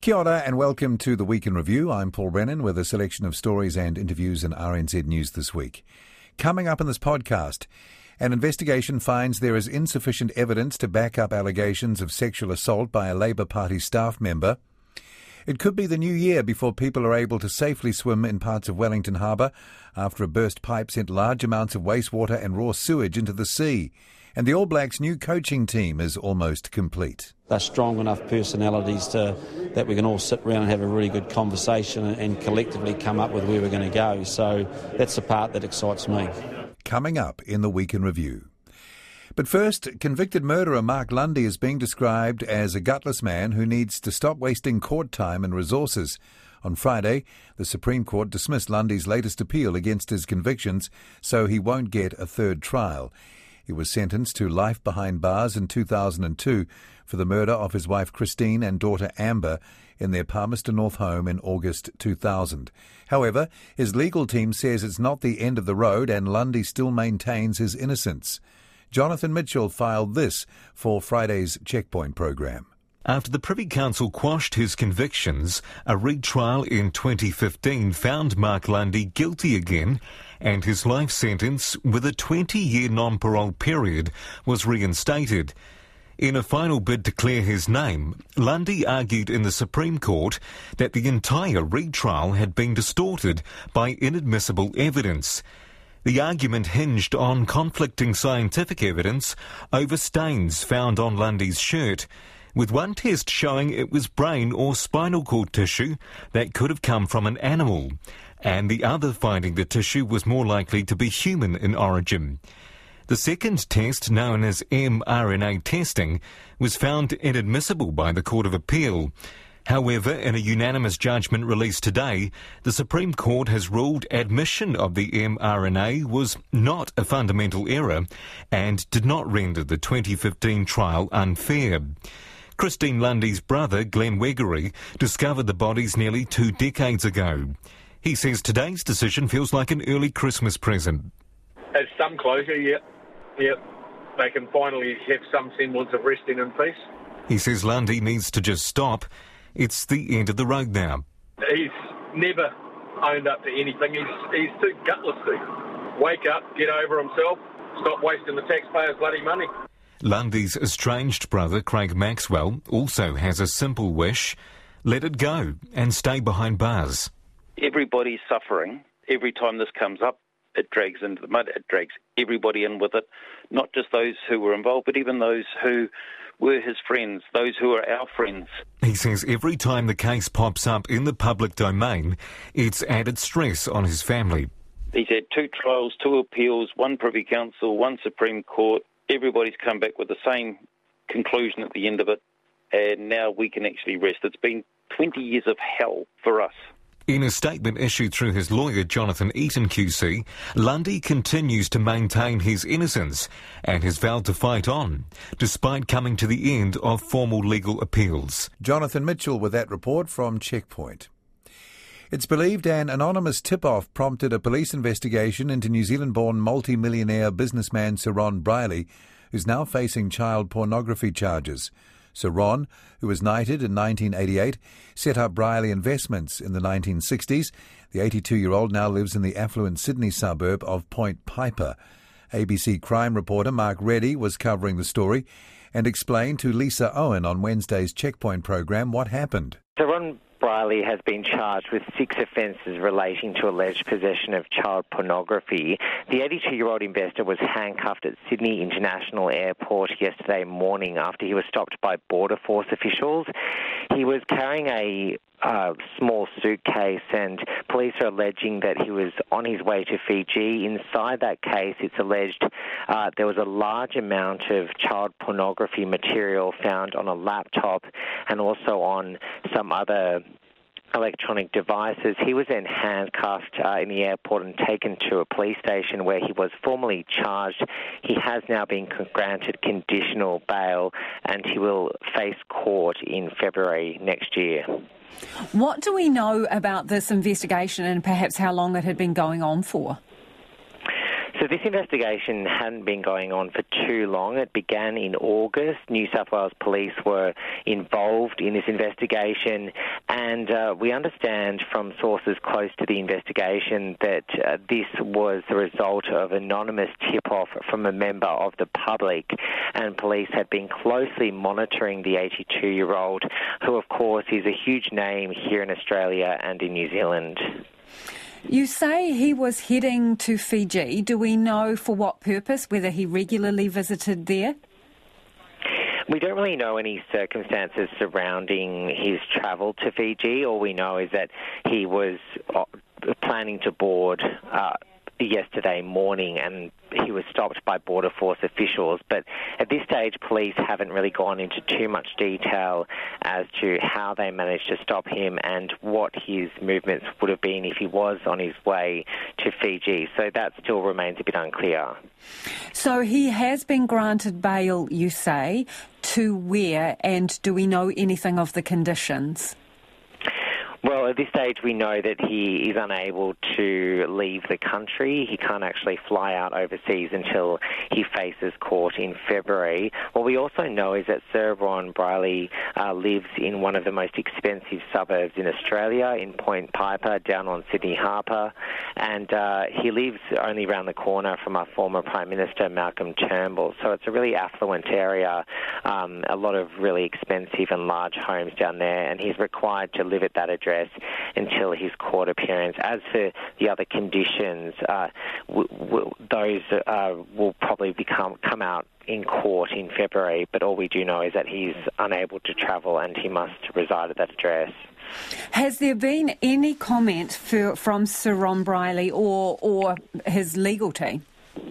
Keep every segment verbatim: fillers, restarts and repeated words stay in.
Kia ora and welcome to the Week in Review. I'm Paul Brennan with a selection of stories and interviews in R N Z News this week. Coming up in this podcast, an investigation finds there is insufficient evidence to back up allegations of sexual assault by a Labour Party staff member. It could be the new year before people are able to safely swim in parts of Wellington Harbour after a burst pipe sent large amounts of wastewater and raw sewage into the sea. And the All Blacks' new coaching team is almost complete. They're strong enough personalities to, that we can all sit around and have a really good conversation and, and collectively come up with where we're going to go. So that's the part that excites me. Coming up in the Week in Review. But first, convicted murderer Mark Lundy is being described as a gutless man who needs to stop wasting court time and resources. On Friday, the Supreme Court dismissed Lundy's latest appeal against his convictions, so he won't get a third trial. He was sentenced to life behind bars in two thousand two for the murder of his wife Christine and daughter Amber in their Palmerston North home in August two thousand. However, his legal team says it's not the end of the road and Lundy still maintains his innocence. Jonathan Mitchell filed this for Friday's Checkpoint programme. After the Privy Council quashed his convictions, a retrial in twenty fifteen found Mark Lundy guilty again, and his life sentence, with a twenty-year non-parole period, was reinstated. In a final bid to clear his name, Lundy argued in the Supreme Court that the entire retrial had been distorted by inadmissible evidence. The argument hinged on conflicting scientific evidence over stains found on Lundy's shirt, with one test showing it was brain or spinal cord tissue that could have come from an animal, and the other finding the tissue was more likely to be human in origin. The second test, known as mRNA testing, was found inadmissible by the Court of Appeal. However, in a unanimous judgment released today, the Supreme Court has ruled admission of the mRNA was not a fundamental error and did not render the twenty fifteen trial unfair. Christine Lundy's brother, Glenn Weggery, discovered the bodies nearly two decades ago. He says today's decision feels like an early Christmas present. It's some closure, yeah. Yeah. They can finally have some semblance of resting in peace. He says Lundy needs to just stop. It's the end of the road now. He's never owned up to anything. He's, he's too gutless to wake up, get over himself, stop wasting the taxpayers' bloody money. Lundy's estranged brother, Craig Maxwell, also has a simple wish: let it go and stay behind bars. Everybody's suffering. Every time this comes up, it drags into the mud. It drags everybody in with it, not just those who were involved, but even those who were his friends, those who are our friends. He says every time the case pops up in the public domain, it's added stress on his family. He's had two trials, two appeals, one Privy Council, one Supreme Court. Everybody's come back with the same conclusion at the end of it, and now we can actually rest. It's been twenty years of hell for us. In a statement issued through his lawyer, Jonathan Eaton Q C, Lundy continues to maintain his innocence and has vowed to fight on, despite coming to the end of formal legal appeals. Jonathan Mitchell with that report from Checkpoint. It's believed an anonymous tip-off prompted a police investigation into New Zealand-born multi-millionaire businessman Sir Ron Brierley, who's now facing child pornography charges. Sir Ron, who was knighted in nineteen eighty-eight, set up Brierley Investments in the nineteen sixties. The eighty-two-year-old now lives in the affluent Sydney suburb of Point Piper. A B C crime reporter Mark Reddy was covering the story and explained to Lisa Owen on Wednesday's Checkpoint programme what happened. Sir Ron Brierley has been charged with six offences relating to alleged possession of child pornography. The eighty-two-year-old investor was handcuffed at Sydney International Airport yesterday morning after he was stopped by Border Force officials. He was carrying a uh, small suitcase, and police are alleging that he was on his way to Fiji. Inside that case, it's alleged uh, there was a large amount of child pornography material found on a laptop and also on some other electronic devices. He was then handcuffed uh, in the airport and taken to a police station where he was formally charged. He has now been granted conditional bail and he will face court in February next year. What do we know about this investigation and perhaps how long it had been going on for? So this investigation hadn't been going on for too long. It began in August. New South Wales Police were involved in this investigation, and uh, we understand from sources close to the investigation that uh, this was the result of anonymous tip-off from a member of the public, and police had been closely monitoring the eighty-two-year-old, who of course is a huge name here in Australia and in New Zealand. You say he was heading to Fiji. Do we know for what purpose, whether he regularly visited there? We don't really know any circumstances surrounding his travel to Fiji. All we know is that he was planning to board uh, yesterday morning, and he was stopped by Border Force officials. But at this stage, police haven't really gone into too much detail as to how they managed to stop him and what his movements would have been if he was on his way to Fiji. So that still remains a bit unclear. So he has been granted bail, you say, to where, and do we know anything of the conditions? Well, at this stage, we know that he is unable to leave the country. He can't actually fly out overseas until he faces court in February. What we also know is that Sir Ron Briley uh, lives in one of the most expensive suburbs in Australia, in Point Piper, down on Sydney Harbour, and uh, he lives only around the corner from our former Prime Minister, Malcolm Turnbull. So it's a really affluent area, um, a lot of really expensive and large homes down there, and he's required to live at that address until his court appearance. As for the other conditions, uh, w- w- those uh, will probably become come out in court in February, but all we do know is that he's unable to travel and he must reside at that address. Has there been any comment for, from Sir Ron Briley or, or his legal team?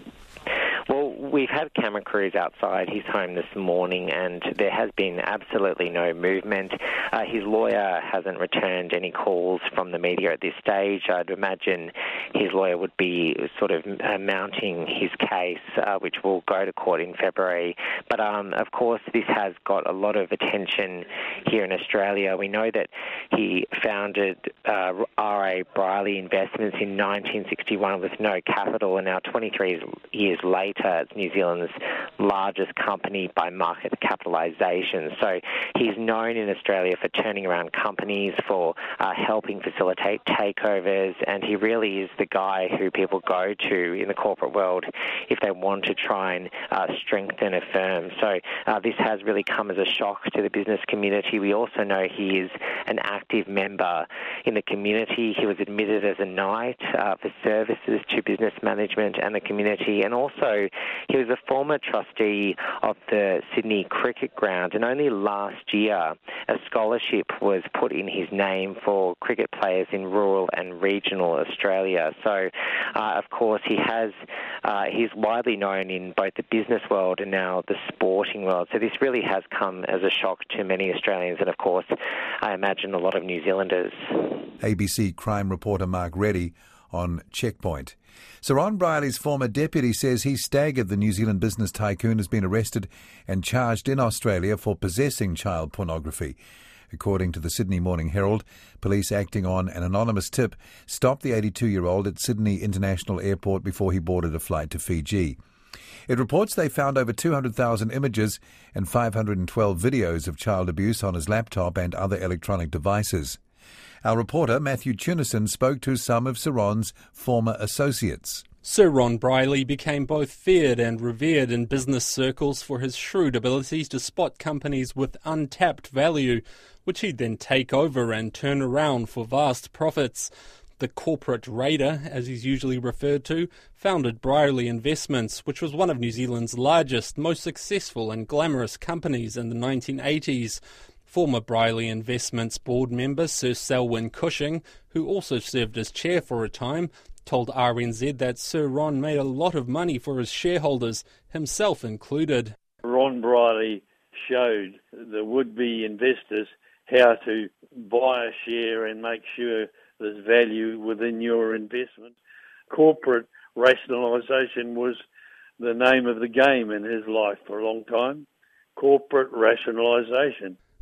Well, we've had camera crews outside his home this morning, and there has been absolutely no movement. Uh, his lawyer hasn't returned any calls from the media at this stage. I'd imagine his lawyer would be sort of uh, mounting his case, uh, which will go to court in February. But, um, of course, this has got a lot of attention here in Australia. We know that he founded uh, R A Briley Investments in nineteen sixty-one with no capital, and now twenty-three years later, it's New Zealand's largest company by market capitalisation. So he's known in Australia for turning around companies, for uh, helping facilitate takeovers, and he really is the guy who people go to in the corporate world if they want to try and uh, strengthen a firm. So uh, this has really come as a shock to the business community. We also know he is an active member in the community. He was admitted as a knight uh, for services to business management and the community, and also he was a former trustee of the Sydney Cricket Ground, and only last year a scholarship was put in his name for cricket players in rural and regional Australia. So, uh, of course, he has uh, he's widely known in both the business world and now the sporting world. So this really has come as a shock to many Australians and, of course, I imagine a lot of New Zealanders. A B C crime reporter Mark Reddy on Checkpoint. Sir Ron Briley's former deputy says he's staggered the New Zealand business tycoon has been arrested and charged in Australia for possessing child pornography. According to the Sydney Morning Herald, police acting on an anonymous tip stopped the eighty-two-year-old at Sydney International Airport before he boarded a flight to Fiji. It reports they found over two hundred thousand images and five hundred twelve videos of child abuse on his laptop and other electronic devices. Our reporter, Matthew Tunison, spoke to some of Sir Ron's former associates. Sir Ron Briley became both feared and revered in business circles for his shrewd abilities to spot companies with untapped value, which he'd then take over and turn around for vast profits. The corporate raider, as he's usually referred to, founded Briley Investments, which was one of New Zealand's largest, most successful and glamorous companies in the nineteen eighties. Former Briley Investments board member Sir Selwyn Cushing, who also served as chair for a time, told R N Z that Sir Ron made a lot of money for his shareholders, himself included. Ron Briley showed the would-be investors how to buy a share and make sure there's value within your investment. Corporate rationalisation was the name of the game in his life for a long time. Corporate rationalisation.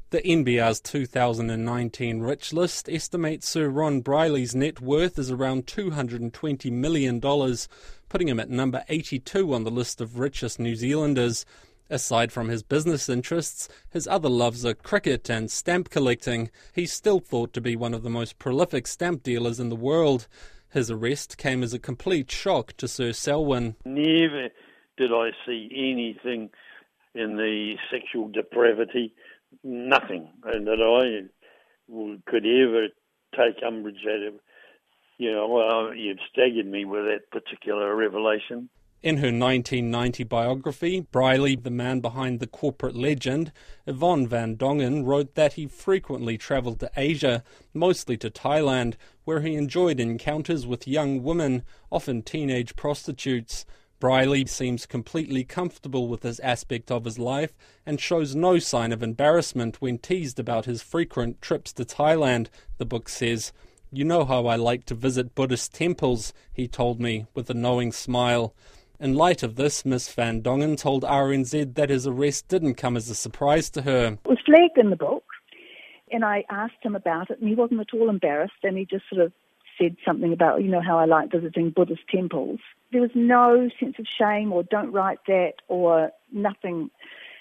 The N B R's two thousand nineteen Rich List estimates Sir Ron Brierley's net worth is around two hundred twenty million dollars, putting him at number eighty-two on the list of richest New Zealanders. Aside from his business interests, his other loves are cricket and stamp collecting. He's still thought to be one of the most prolific stamp dealers in the world. His arrest came as a complete shock to Sir Selwyn. Never did I see anything in the sexual depravity, nothing, and that I could ever take umbrage at it. You know, well, you've staggered me with that particular revelation. In her nineteen ninety biography, Brierley, the man behind the corporate legend, Yvonne van Dongen, wrote that he frequently travelled to Asia, mostly to Thailand, where he enjoyed encounters with young women, often teenage prostitutes. Brierley seems completely comfortable with this aspect of his life and shows no sign of embarrassment when teased about his frequent trips to Thailand, the book says. "You know how I like to visit Buddhist temples," he told me with a knowing smile. In light of this, Miss Van Dongen told R N Z that his arrest didn't come as a surprise to her. It was flagged in the book, and I asked him about it, and he wasn't at all embarrassed, and he just sort of said something about, you know, how I like visiting Buddhist temples. There was no sense of shame or don't write that or nothing.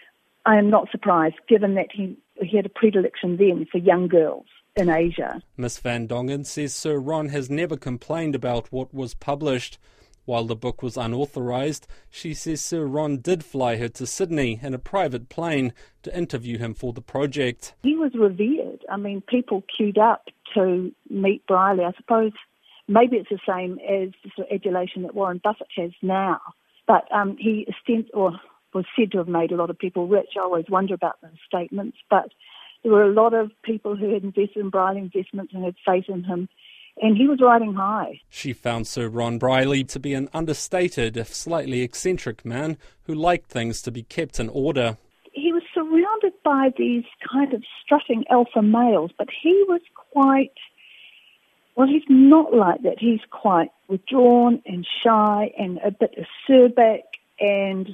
I am not surprised, given that he, he had a predilection then for young girls in Asia. Miss Van Dongen says Sir Ron has never complained about what was published. While the book was unauthorised, she says Sir Ron did fly her to Sydney in a private plane to interview him for the project. He was revered. I mean, people queued up to meet Brierley. I suppose maybe it's the same as the sort of adulation that Warren Buffett has now. But um, he ostent- or was said to have made a lot of people rich. I always wonder about those statements. But there were a lot of people who had invested in Brierley Investments and had faith in him. And he was riding high. She found Sir Ron Brierley to be an understated, if slightly eccentric man who liked things to be kept in order. He was surrounded by these kind of strutting alpha males, but he was quite, well, he's not like that. He's quite withdrawn and shy and a bit acerbic, and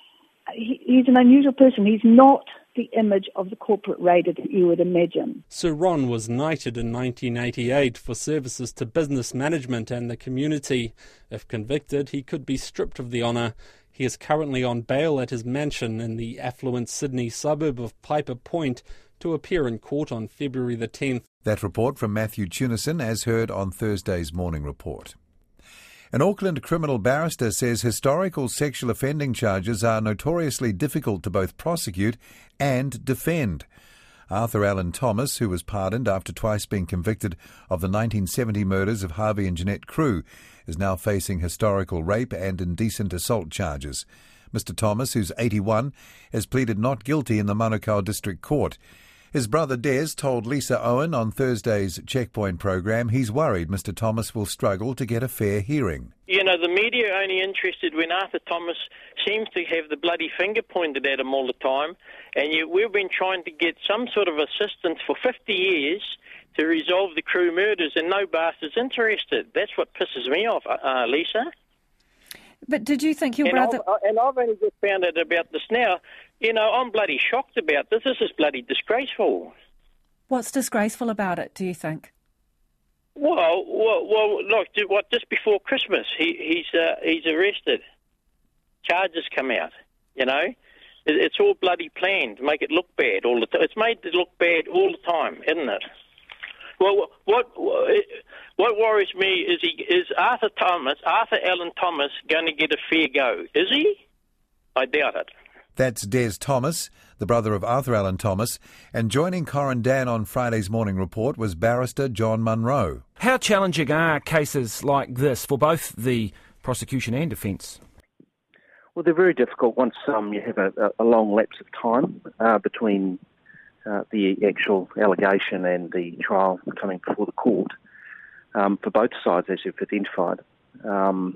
he, he's an unusual person. He's not the image of the corporate raider that you would imagine. Sir Ron was knighted in nineteen eighty-eight for services to business management and the community. If convicted, he could be stripped of the honour. He is currently on bail at his mansion in the affluent Sydney suburb of Piper Point to appear in court on February the tenth. That report from Matthew Tunison, as heard on Thursday's Morning Report. An Auckland criminal barrister says historical sexual offending charges are notoriously difficult to both prosecute and defend. Arthur Allen Thomas, who was pardoned after twice being convicted of the nineteen seventy murders of Harvey and Jeanette Crew, is now facing historical rape and indecent assault charges. Mister Thomas, who's eighty-one, has pleaded not guilty in the Manukau District Court. His brother Des told Lisa Owen on Thursday's Checkpoint program he's worried Mister Thomas will struggle to get a fair hearing. You know, the media are only interested when Arthur Thomas seems to have the bloody finger pointed at him all the time, and you, we've been trying to get some sort of assistance for fifty years to resolve the Crew murders, and no bastard's interested. That's what pisses me off, uh, Lisa. But did you think your and brother... I've, and I've only just found out about this now. You know, I'm bloody shocked about this. This is bloody disgraceful. What's disgraceful about it, do you think? Well, well, well look, what, just before Christmas, he, he's uh, he's arrested. Charges come out, you know. It, it's all bloody planned to make it look bad all the time. It's made it look bad all the time, isn't it? Well, what what worries me is he is Arthur Thomas, Arthur Allen Thomas, going to get a fair go? Is he? I doubt it. That's Des Thomas, the brother of Arthur Allen Thomas, and joining Corin Dan on Friday's Morning Report was barrister John Munro. How challenging are cases like this for both the prosecution and defence? Well, they're very difficult once um, you have a, a long lapse of time uh, between uh, the actual allegation and the trial coming before the court, um, for both sides, as you've identified. Um,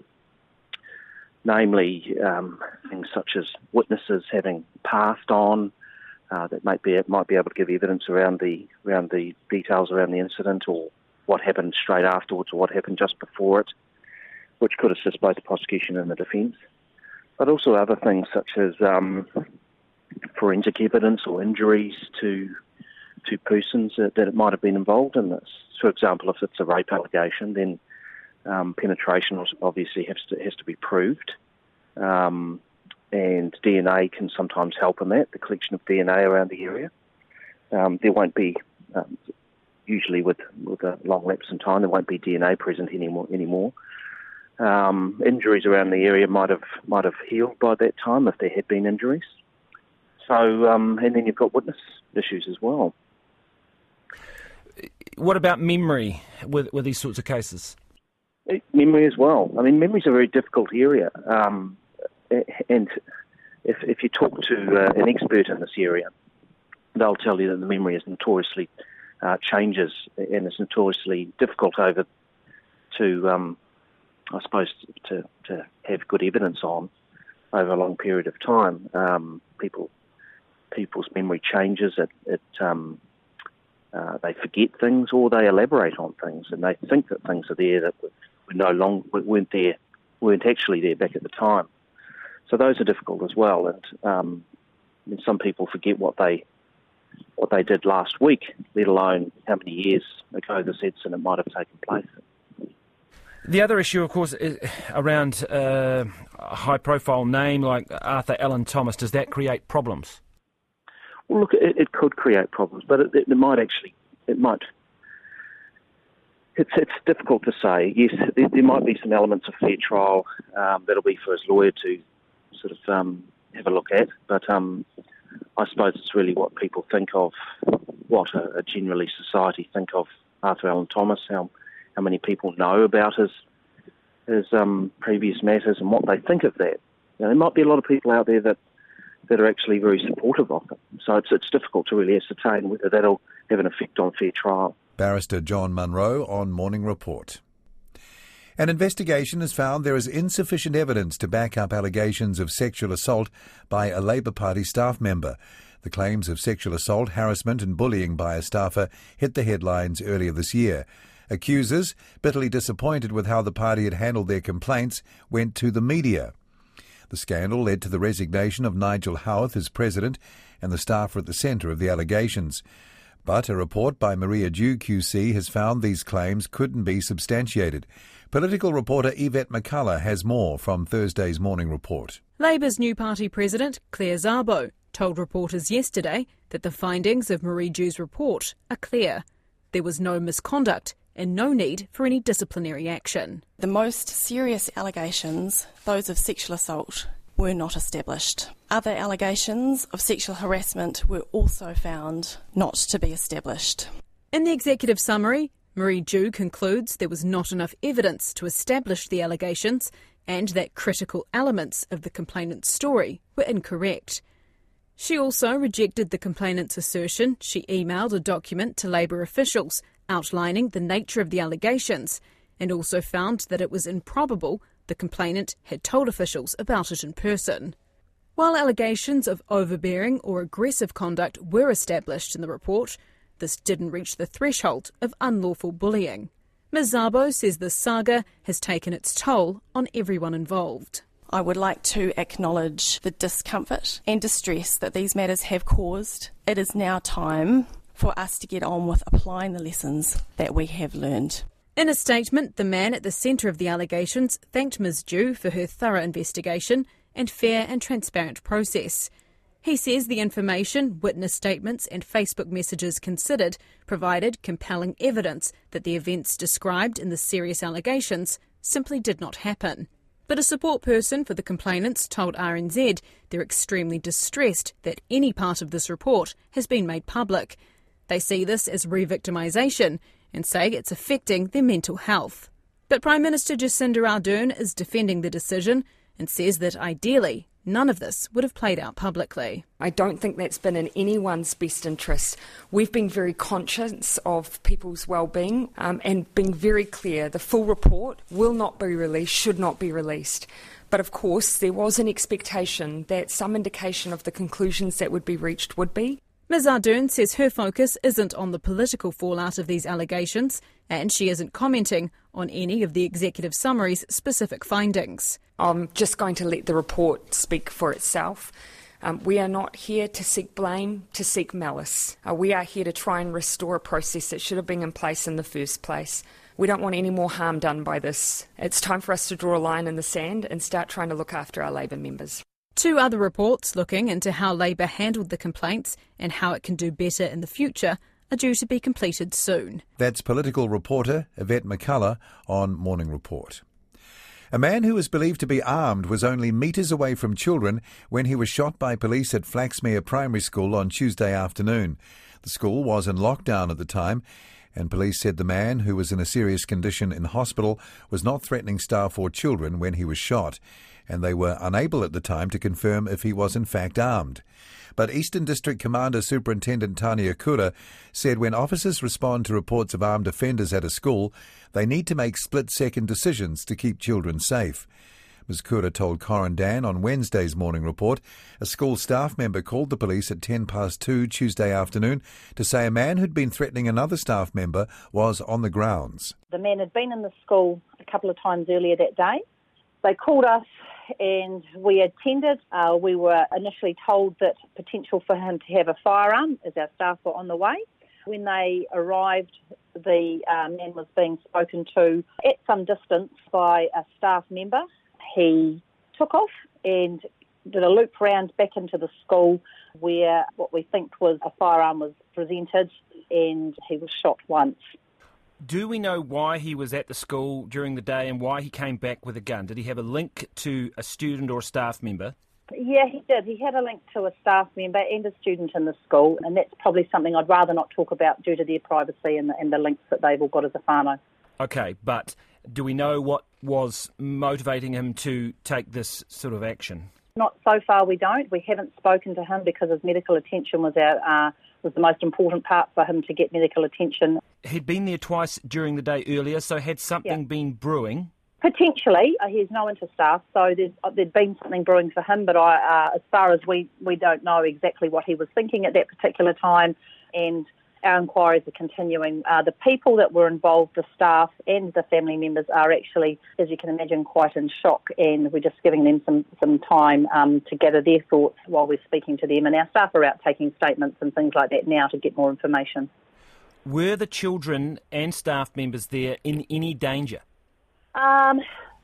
namely, um, things such as witnesses having passed on, uh, that might be might be able to give evidence around the around the details around the incident, or what happened straight afterwards, or what happened just before it, which could assist both the prosecution and the defence. But also other things such as um, forensic evidence or injuries to to persons that, that it might have been involved in this. For example, if it's a rape allegation, then um, penetration obviously has to, has to be proved. Um, and D N A can sometimes help in that, the collection of D N A around the area. Um, there won't be, um, usually with, with a long lapse in time, there won't be D N A present anymore. anymore. Um, injuries around the area might have might have healed by that time if there had been injuries. So, um, and then you've got witness issues as well. What about memory with with these sorts of cases? Memory as well. I mean, memory's a very difficult area, um, and if if you talk to uh, an expert in this area, they'll tell you that the memory is notoriously uh, changes and it's notoriously difficult over to, um, I suppose, to to have good evidence on over a long period of time. Um, people people's memory changes. It, it um, uh, they forget things or they elaborate on things, and they think that things are there that were no longer weren't there, weren't actually there back at the time. So those are difficult as well, and um, I mean, some people forget what they what they did last week, let alone how many years ago this incident might have taken place. The other issue, of course, is around uh, a high-profile name like Arthur Allen Thomas. Does that create problems? Well, look, it, it could create problems, but it, it might actually, it might. It's it's difficult to say. Yes, there, there might be some elements of fair trial um, that'll be for his lawyer to sort of um, have a look at, but um, I suppose it's really what people think of, what a, a generally society think of Arthur Allen Thomas, how how many people know about his his um, previous matters and what they think of that. You know, there might be a lot of people out there that, that are actually very supportive of him. So it's it's difficult to really ascertain whether that'll have an effect on fair trial. Barrister John Munro on Morning Report. An investigation has found there is insufficient evidence to back up allegations of sexual assault by a Labour Party staff member. The claims of sexual assault, harassment and bullying by a staffer hit the headlines earlier this year. Accusers, bitterly disappointed with how the party had handled their complaints, went to the media. The scandal led to the resignation of Nigel Howarth as president, and the staff were at the centre of the allegations. But a report by Maria Dew Q C has found these claims couldn't be substantiated. Political reporter Yvette McCullough has more from Thursday's Morning Report. Labour's new party president, Claire Szabo, told reporters yesterday that the findings of Marie Dew's report are clear. There was no misconduct and no need for any disciplinary action. The most serious allegations, those of sexual assault, were not established. Other allegations of sexual harassment were also found not to be established. In the executive summary, Marie Dew concludes there was not enough evidence to establish the allegations and that critical elements of the complainant's story were incorrect. She also rejected the complainant's assertion she emailed a document to Labour officials outlining the nature of the allegations, and also found that it was improbable the complainant had told officials about it in person. While allegations of overbearing or aggressive conduct were established in the report, this didn't reach the threshold of unlawful bullying. Miz Szabo says the saga has taken its toll on everyone involved. I would like to acknowledge the discomfort and distress that these matters have caused. It is now time for us to get on with applying the lessons that we have learned. In a statement, the man at the centre of the allegations thanked Miz Dew for her thorough investigation and fair and transparent process. He says the information, witness statements and Facebook messages considered provided compelling evidence that the events described in the serious allegations simply did not happen. But a support person for the complainants told R N Z they're extremely distressed that any part of this report has been made public. They see this as re-victimisation and say it's affecting their mental health. But Prime Minister Jacinda Ardern is defending the decision and says that ideally none of this would have played out publicly. I don't think that's been in anyone's best interest. We've been very conscious of people's well-being um, and been very clear the full report will not be released, should not be released. But of course there was an expectation that some indication of the conclusions that would be reached would be. Miz Ardern says her focus isn't on the political fallout of these allegations, and she isn't commenting on any of the executive summary's specific findings. I'm just going to let the report speak for itself. Um, we are not here to seek blame, to seek malice. Uh, we are here to try and restore a process that should have been in place in the first place. We don't want any more harm done by this. It's time for us to draw a line in the sand and start trying to look after our Labor members. Two other reports looking into how Labor handled the complaints and how it can do better in the future are due to be completed soon. That's political reporter Yvette McCullough on Morning Report. A man who was believed to be armed was only metres away from children when he was shot by police at Flaxmere Primary School on Tuesday afternoon. The school was in lockdown at the time, and police said the man, who was in a serious condition in hospital, was not threatening staff or children when he was shot, and they were unable at the time to confirm if he was in fact armed. But Eastern District Commander Superintendent Tania Kura said when officers respond to reports of armed offenders at a school, they need to make split-second decisions to keep children safe. Miz Kura told Corin Dan on Wednesday's Morning Report a school staff member called the police at ten past two Tuesday afternoon to say a man who'd been threatening another staff member was on the grounds. The man had been in the school a couple of times earlier that day. They called us and we attended. Uh, we were initially told that potential for him to have a firearm as our staff were on the way. When they arrived, the uh, man was being spoken to at some distance by a staff member. He took off and did a loop round back into the school where what we think was a firearm was presented, and he was shot once. Do we know why he was at the school during the day and why he came back with a gun? Did he have a link to a student or a staff member? Yeah, he did. He had a link to a staff member and a student in the school, and that's probably something I'd rather not talk about due to their privacy and the, and the links that they've all got as a whānau. OK, but do we know what was motivating him to take this sort of action? Not so far, we don't. We haven't spoken to him because his medical attention was our, uh, was the most important part for him to get medical attention. He'd been there twice during the day earlier, so had something yeah. been brewing? Potentially. Uh, he's no interstaff, so there's, uh, there'd been something brewing for him, but I, uh, as far as we, we don't know exactly what he was thinking at that particular time, and our inquiries are continuing. Uh, the people that were involved, the staff and the family members, are actually, as you can imagine, quite in shock, and we're just giving them some, some time um, to gather their thoughts while we're speaking to them. And our staff are out taking statements and things like that now to get more information. Were the children and staff members there in any danger? Um,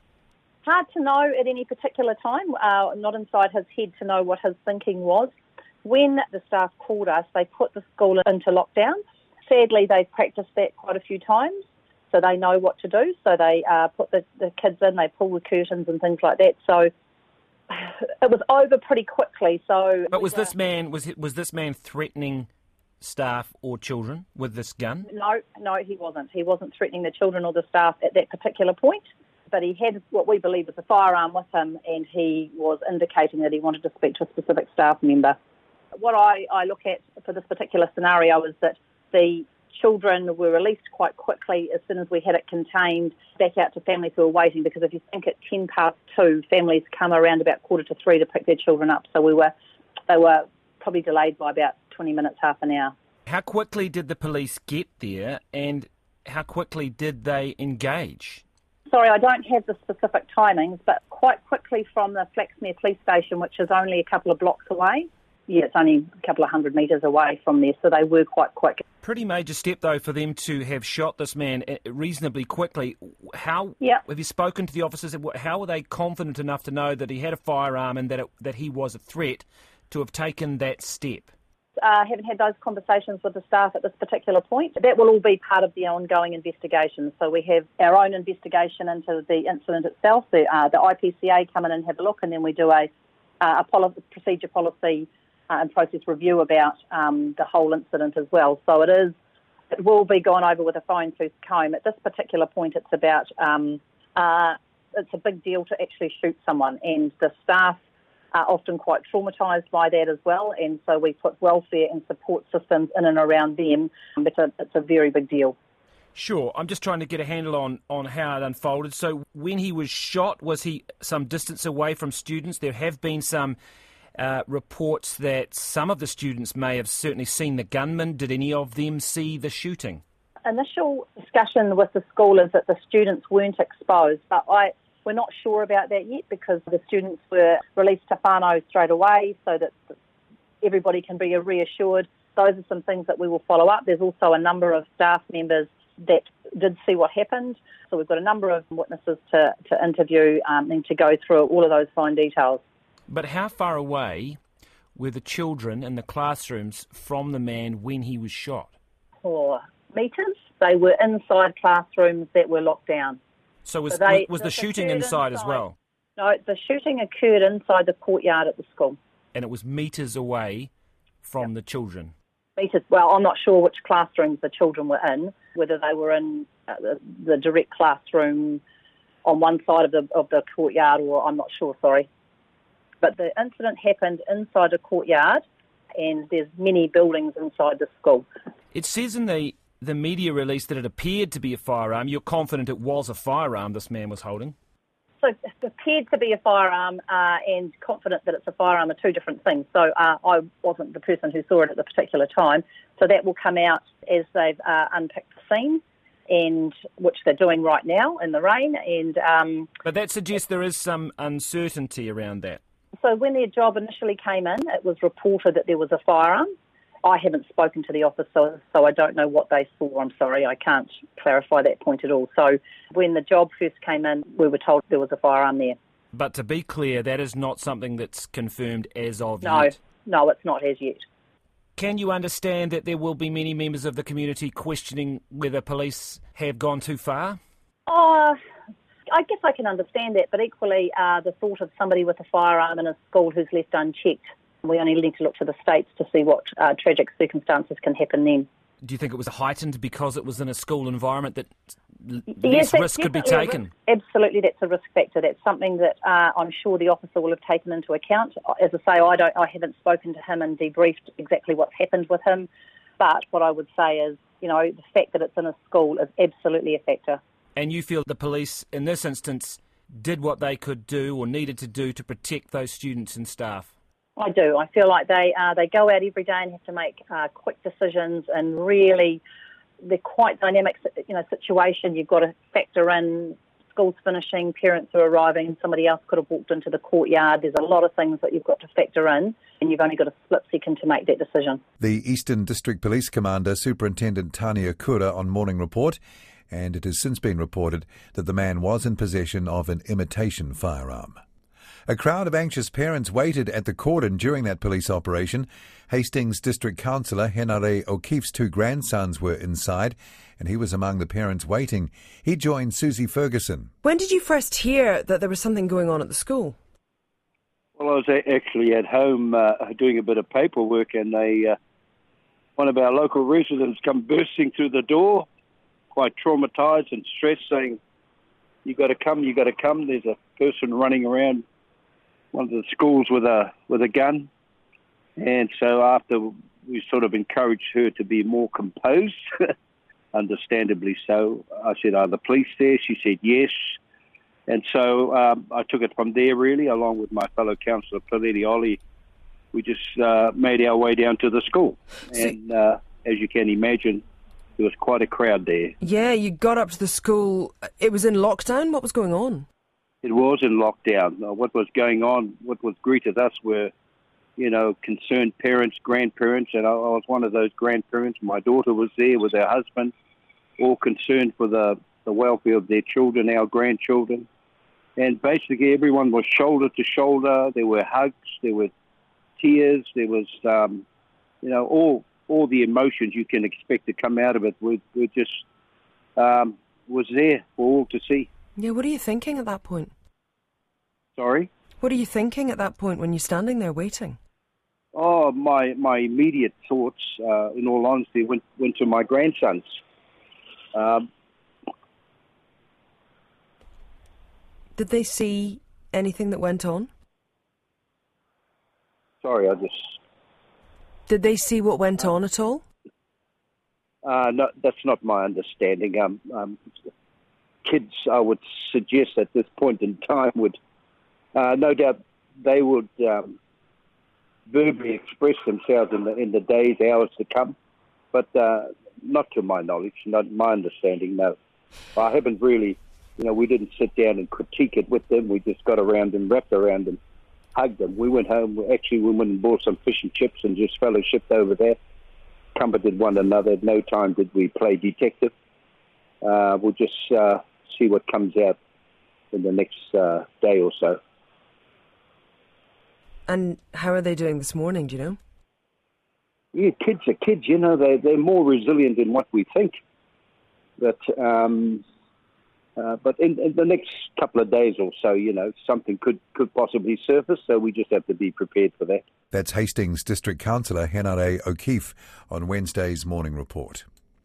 hard to know at any particular time. Uh, not inside his head to know what his thinking was. When the staff called us, they put the school into lockdown. Sadly, they've practiced that quite a few times, so they know what to do. So they uh, put the, the kids in, they pull the curtains and things like that. So it was over pretty quickly. So, but was this man was was this man threatening staff or children with this gun? No, no, he wasn't. He wasn't threatening the children or the staff at that particular point. But he had what we believe was a firearm with him, and he was indicating that he wanted to speak to a specific staff member. What I, I look at for this particular scenario is that the children were released quite quickly as soon as we had it contained back out to families who were waiting, because if you think at ten past two, families come around about quarter to three to pick their children up. So we were, they were probably delayed by about twenty minutes, half an hour. How quickly did the police get there, and how quickly did they engage? Sorry, I don't have the specific timings, but quite quickly from the Flaxmere Police Station, which is only a couple of blocks away. Yeah, it's only a couple of hundred metres away from there, so they were quite quick. Pretty major step, though, for them to have shot this man reasonably quickly. How yep. have you spoken to the officers? How were they confident enough to know that he had a firearm and that it, that he was a threat to have taken that step? I uh, haven't had those conversations with the staff at this particular point. That will all be part of the ongoing investigation. So we have our own investigation into the incident itself. The, uh, the I P C A come in and have a look, and then we do a, uh, a policy, procedure policy uh, and process review about um, the whole incident as well. So it is, it will be gone over with a fine-tooth comb. At this particular point, it's about, um, uh, it's a big deal to actually shoot someone, and the staff are often quite traumatised by that as well, and so we put welfare and support systems in and around them. It's a, it's a very big deal. Sure. I'm just trying to get a handle on, on how it unfolded. So when he was shot, was he some distance away from students? There have been some uh, reports that some of the students may have certainly seen the gunman. Did any of them see the shooting? Initial discussion with the school is that the students weren't exposed, but I... We're not sure about that yet because the students were released to whānau straight away so that everybody can be reassured. Those are some things that we will follow up. There's also a number of staff members that did see what happened. So we've got a number of witnesses to, to interview um, and to go through all of those fine details. But how far away were the children in the classrooms from the man when he was shot? Four metres. They were inside classrooms that were locked down. So was, so they, was the shooting inside, inside as well? No, the shooting occurred inside the courtyard at the school. And it was metres away from yep. the children? Metres. Well, I'm not sure which classrooms the children were in, whether they were in uh, the, the direct classroom on one side of the of the courtyard, or I'm not sure, sorry. But the incident happened inside a courtyard, and there's many buildings inside the school. It says in the, the media release that it appeared to be a firearm. You're confident it was a firearm this man was holding? So it appeared to be a firearm uh, and confident that it's a firearm are two different things. So uh, I wasn't the person who saw it at the particular time. So that will come out as they've uh, unpicked the scene, and which they're doing right now in the rain. And um, But that suggests there is some uncertainty around that. So when their job initially came in, it was reported that there was a firearm. I haven't spoken to the officer, so I don't know what they saw. I'm sorry, I can't clarify that point at all. So when the job first came in, we were told there was a firearm there. But to be clear, that is not something that's confirmed as of no, yet? No, it's not as yet. Can you understand that there will be many members of the community questioning whether police have gone too far? Oh, I guess I can understand that, but equally uh, the thought of somebody with a firearm in a school who's left unchecked, we only need to look to the states to see what uh, tragic circumstances can happen then. Do you think it was heightened because it was in a school environment that yes, less risk could be taken? Absolutely, that's a risk factor. That's something that uh, I'm sure the officer will have taken into account. As I say, I don't, I haven't spoken to him and debriefed exactly what's happened with him, but what I would say is, you know, the fact that it's in a school is absolutely a factor. And you feel the police, in this instance, did what they could do or needed to do to protect those students and staff? I do. I feel like they uh, they go out every day and have to make uh, quick decisions, and really they're quite dynamic, you know, situation. You've got to factor in schools finishing, parents are arriving, somebody else could have walked into the courtyard. There's a lot of things that you've got to factor in, and you've only got a split second to make that decision. The Eastern District Police Commander, Superintendent Tania Kura, on Morning Report, and it has since been reported that the man was in possession of an imitation firearm. A crowd of anxious parents waited at the cordon during that police operation. Hastings District Councillor Henare O'Keefe's two grandsons were inside, and he was among the parents waiting. He joined Susie Ferguson. When did you first hear that there was something going on at the school? Well, I was actually at home uh, doing a bit of paperwork, and they, uh, one of our local residents come bursting through the door, quite traumatised and stressed, saying, "You got to come, you got to come." There's a person running around one of the schools with a with a gun, and so after we sort of encouraged her to be more composed, understandably so, I said, "Are the police there?" She said yes, and so um, I took it from there really, along with my fellow councillor Peleti Oli. We just uh, made our way down to the school, and uh, as you can imagine, there was quite a crowd there. Yeah, you got up to the school. It was in lockdown. What was going on? It was in lockdown. Uh, what was going on, what was greeted us were, you know, concerned parents, grandparents, and I, I was one of those grandparents. My daughter was there with her husband, all concerned for the, the welfare of their children, our grandchildren. And basically everyone was shoulder to shoulder. There were hugs, there were tears, there was, um, you know, all all the emotions you can expect to come out of it were, were just, um, was there for all to see. Yeah, what are you thinking at that point? Sorry? What are you thinking at that point when you're standing there waiting? Oh, my my immediate thoughts, uh, in all honesty, went, went to my grandsons. Um, Did they see anything that went on? Sorry, I just... Did they see what went on at all? Uh, no, that's not my understanding. Um, um, kids, I would suggest at this point in time, would uh, no doubt they would um, verbally express themselves in the in the days, hours to come, but uh, not to my knowledge, not my understanding. No, I haven't really You know, we didn't sit down and critique it with them. We just got around and wrapped around them, hugged them. We went home. We actually, we went and bought some fish and chips and just fellowshipped over there, comforted one another. At no time did we play detective. Uh, we'll just uh, see what comes out in the next uh, day or so. And how are they doing this morning, do you know? Yeah, kids are kids, you know, they, they're more resilient than what we think. But, um, uh, but in, in the next couple of days or so, you know, something could, could possibly surface, so we just have to be prepared for that. That's Hastings District Councillor Henare O'Keefe on Wednesday's Morning Report.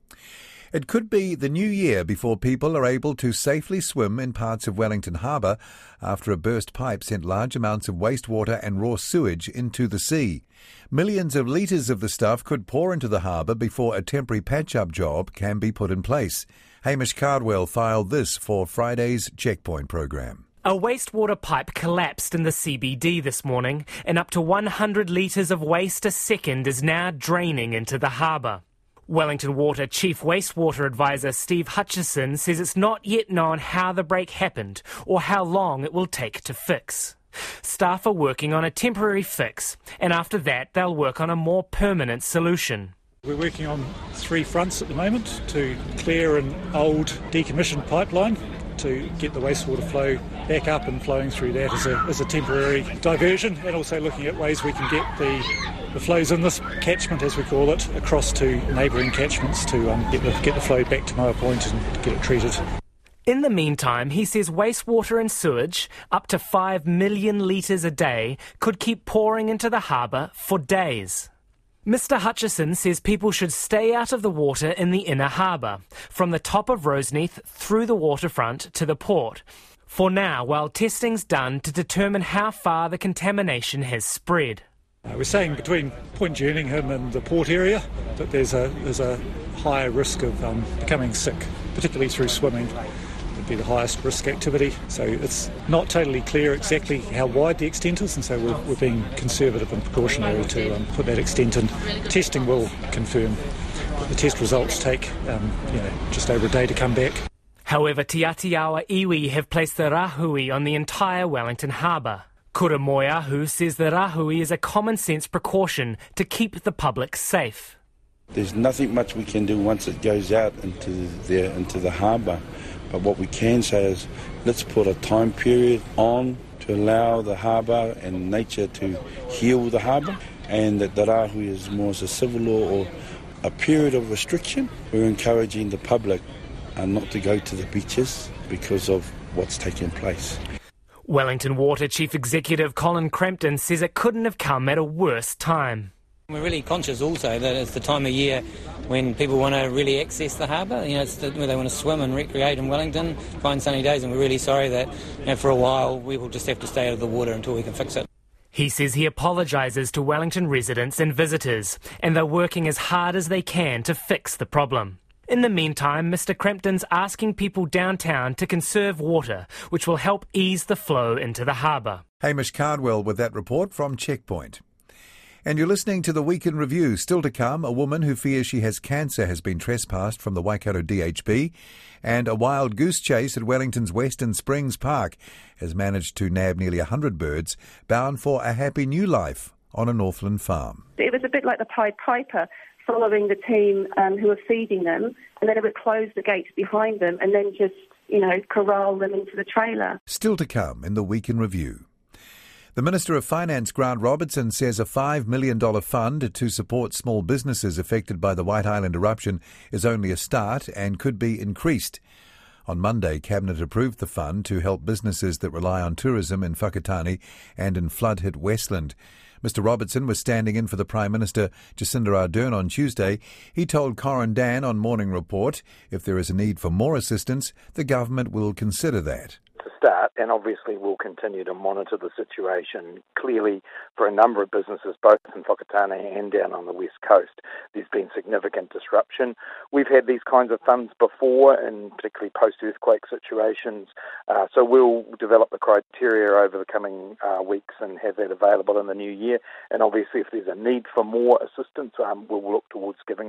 It could be the new year before people are able to safely swim in parts of Wellington Harbour after a burst pipe sent large amounts of wastewater and raw sewage into the sea. Millions of litres of the stuff could pour into the harbour before a temporary patch-up job can be put in place. Hamish Cardwell filed this for Friday's Checkpoint programme. A wastewater pipe collapsed in the C B D this morning, and up to one hundred litres of waste a second is now draining into the harbour. Wellington Water Chief Wastewater Advisor Steve Hutchison says it's not yet known how the break happened or how long it will take to fix. Staff are working on a temporary fix, and after that they'll work on a more permanent solution. We're working on three fronts at the moment to clear an old decommissioned pipeline to get the wastewater flow back up and flowing through that as a, as a temporary diversion, and also looking at ways we can get the, the flows in this catchment, as we call it, across to neighbouring catchments to um, get, the, get the flow back to Moa Point and get it treated. In the meantime, he says wastewater and sewage, up to five million litres a day, could keep pouring into the harbour for days. Mister Hutchison says people should stay out of the water in the inner harbour, from the top of Roseneath through the waterfront to the port, for now while testing's done to determine how far the contamination has spread. Uh, we're saying between Point Jerningham and the port area that there's a, there's a higher risk of um, becoming sick, particularly through swimming. Would be the highest risk activity. So it's not totally clear exactly how wide the extent is, and so we're, we're being conservative and precautionary to um, put that extent in. Testing will confirm. The test results take um, you know, just over a day to come back. However, Te Atiawa Iwi have placed the rahui on the entire Wellington Harbour. Kura Moeahu says the rahui is a common sense precaution to keep the public safe. There's nothing much we can do once it goes out into the, into the harbour. But what we can say is, let's put a time period on to allow the harbour and nature to heal the harbour, and that the rahui is more as a civil law or a period of restriction. We're encouraging the public uh, not to go to the beaches because of what's taking place. Wellington Water Chief Executive Colin Crampton says it couldn't have come at a worse time. We're really conscious also that it's the time of year when people want to really access the harbour. You know, it's the, where they want to swim and recreate in Wellington, find sunny days, and we're really sorry that, you know, for a while we will just have to stay out of the water until we can fix it. He says he apologises to Wellington residents and visitors, and they're working as hard as they can to fix the problem. In the meantime, Mister Crampton's asking people downtown to conserve water, which will help ease the flow into the harbour. Hamish Cardwell with that report from Checkpoint. And you're listening to the Week in Review. Still to come, a woman who fears she has cancer has been trespassed from the Waikato D H B, and a wild goose chase at Wellington's Western Springs Park has managed to nab nearly one hundred birds bound for a happy new life on a Northland farm. It was a bit like the Pied Piper, following the team um, who were feeding them, and then it would close the gates behind them and then just, you know, corral them into the trailer. Still to come in the Week in Review. The Minister of Finance, Grant Robertson, says a five million dollars fund to support small businesses affected by the White Island eruption is only a start and could be increased. On Monday, Cabinet approved the fund to help businesses that rely on tourism in Whakatane and in flood-hit Westland. Mister Robertson was standing in for the Prime Minister, Jacinda Ardern, on Tuesday. He told Corin Dan on Morning Report if there is a need for more assistance, the government will consider that. Start, and obviously we'll continue to monitor the situation. Clearly, for a number of businesses, both in Whakatane and down on the west coast, there's been significant disruption. We've had these kinds of funds before, and particularly post-earthquake situations, uh, so we'll develop the criteria over the coming uh, weeks and have that available in the new year, and obviously if there's a need for more assistance, um, we'll look towards giving that.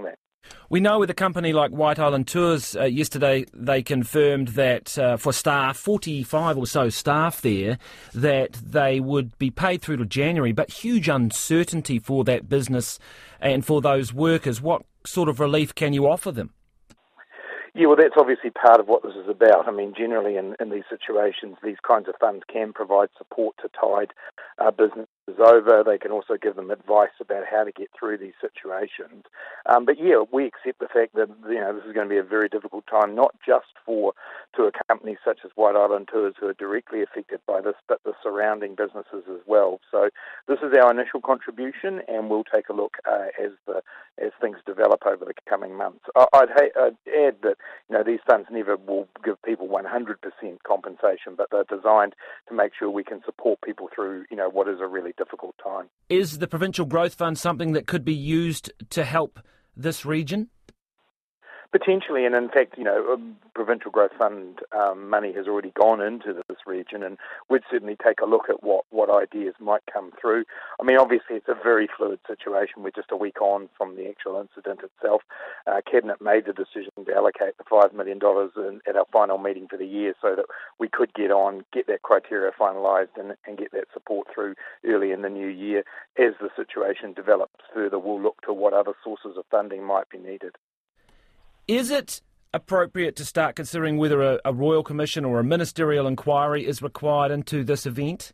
We know with a company like White Island Tours, uh, yesterday they confirmed that uh, for staff, forty-five or so staff there, that they would be paid through to January, but huge uncertainty for that business and for those workers. What sort of relief can you offer them? Yeah, well, that's obviously part of what this is about. I mean, generally in, in these situations, these kinds of funds can provide support to tide uh, businesses over. They can also give them advice about how to get through these situations. Um, but yeah, we accept the fact that, you know, this is going to be a very difficult time, not just for tour companies such as White Island Tours who are directly affected by this, but the surrounding businesses as well. So this is our initial contribution, and we'll take a look uh, as the as things develop over the coming months. I'd, I'd add that, you know, these funds never will give people one hundred percent compensation, but they're designed to make sure we can support people through, you know, what is a really difficult time. Is the Provincial Growth Fund something that could be used to help this region? Potentially, and in fact, you know, Provincial Growth Fund um, money has already gone into this region, and we'd certainly take a look at what, what ideas might come through. I mean, obviously, it's a very fluid situation. We're just a week on from the actual incident itself. Uh, Cabinet made the decision to allocate the five million dollars in, at our final meeting for the year so that we could get on, get that criteria finalised and, and get that support through early in the new year. As the situation develops further, we'll look to what other sources of funding might be needed. Is it appropriate to start considering whether a, a Royal Commission or a ministerial inquiry is required into this event?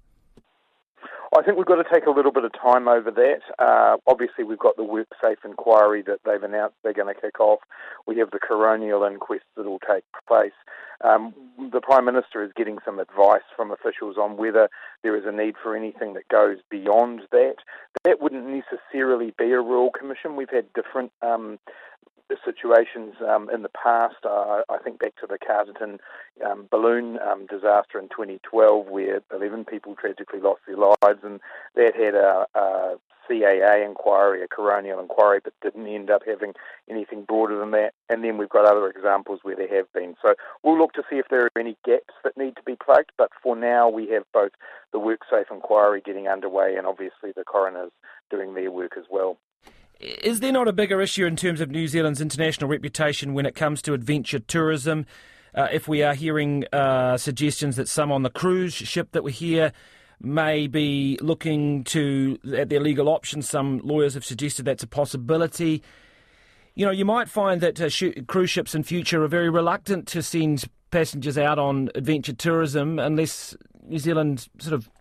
I think we've got to take a little bit of time over that. Uh, obviously, we've got the WorkSafe inquiry that they've announced they're going to kick off. We have the coronial inquest that will take place. Um, the Prime Minister is getting some advice from officials on whether there is a need for anything that goes beyond that. That wouldn't necessarily be a Royal Commission. We've had different um, situations um, in the past. Uh, I think back to the Carterton um, balloon um, disaster in twenty twelve, where eleven people tragically lost their lives, and that had a, a C A A inquiry, a coronial inquiry, but didn't end up having anything broader than that. And then we've got other examples where there have been. So we'll look to see if there are any gaps that need to be plugged, but for now we have both the WorkSafe inquiry getting underway and obviously the coroners doing their work as well. Is there not a bigger issue in terms of New Zealand's international reputation when it comes to adventure tourism? Uh, if we are hearing uh, suggestions that some on the cruise ship that were here may be looking to at their legal options, some lawyers have suggested that's a possibility. You know, you might find that uh, sh- cruise ships in future are very reluctant to send passengers out on adventure tourism unless New Zealand sort of,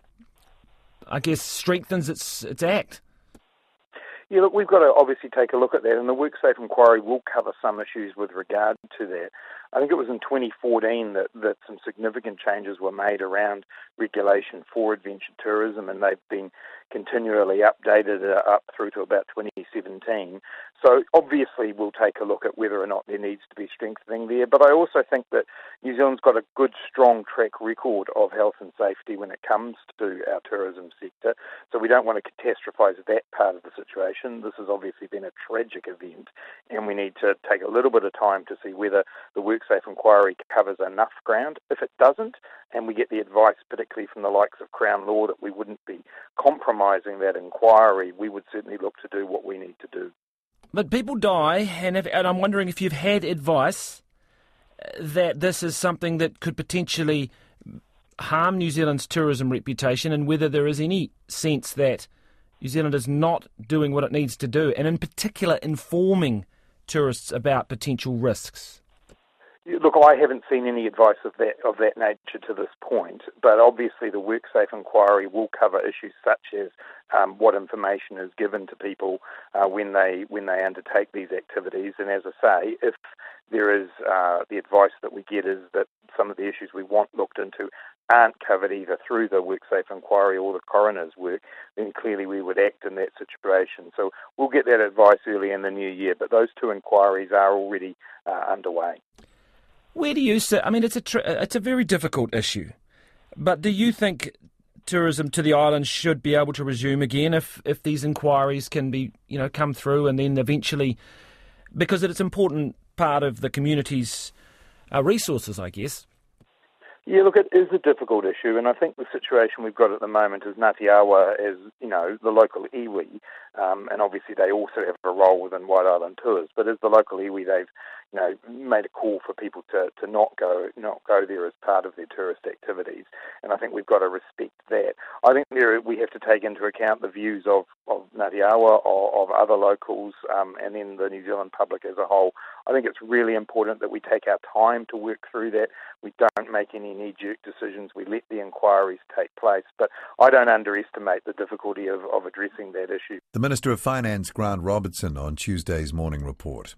I guess, strengthens its its act. Yeah, look, we've got to obviously take a look at that, and the WorkSafe inquiry will cover some issues with regard to that. I think it was in twenty fourteen that, that some significant changes were made around regulation for adventure tourism, and they've been continually updated uh, up through to about twenty seventeen. So obviously we'll take a look at whether or not there needs to be strengthening there, but I also think that New Zealand's got a good, strong track record of health and safety when it comes to our tourism sector, so we don't want to catastrophise that part of the situation. This has obviously been a tragic event, and we need to take a little bit of time to see whether the WorkSafe inquiry covers enough ground. If it doesn't, and we get the advice, particularly from the likes of Crown Law, that we wouldn't be compromising that inquiry, we would certainly look to do what we need to do. But people die, and, if, and I'm wondering if you've had advice that this is something that could potentially harm New Zealand's tourism reputation, and whether there is any sense that New Zealand is not doing what it needs to do, and in particular informing tourists about potential risks. Look, I haven't seen any advice of that of that nature to this point, but obviously the WorkSafe inquiry will cover issues such as um, what information is given to people uh, when they when they undertake these activities. And as I say, if there is uh, the advice that we get is that some of the issues we want looked into aren't covered either through the WorkSafe inquiry or the coroner's work, then clearly we would act in that situation. So we'll get that advice early in the new year, but those two inquiries are already uh, underway. Where do you sit? I mean, it's a tr- it's a very difficult issue, but do you think tourism to the island should be able to resume again if, if these inquiries can be, you know, come through and then eventually, because it's an important part of the community's uh, resources, I guess? Yeah, look, it is a difficult issue, and I think the situation we've got at the moment is Ngāti Awa is, you know, the local iwi, um, and obviously they also have a role within White Island Tours, but as the local iwi, they've, you know, made a call for people to, to not go not go there as part of their tourist activities, and I think we've got to respect that. I think there we have to take into account the views of, of Ngāti Awa, of, of other locals, um, and then the New Zealand public as a whole. I think it's really important that we take our time to work through that. We don't make any knee-jerk decisions. We let the inquiries take place. But I don't underestimate the difficulty of, of addressing that issue. The Minister of Finance, Grant Robertson, on Tuesday's Morning Report.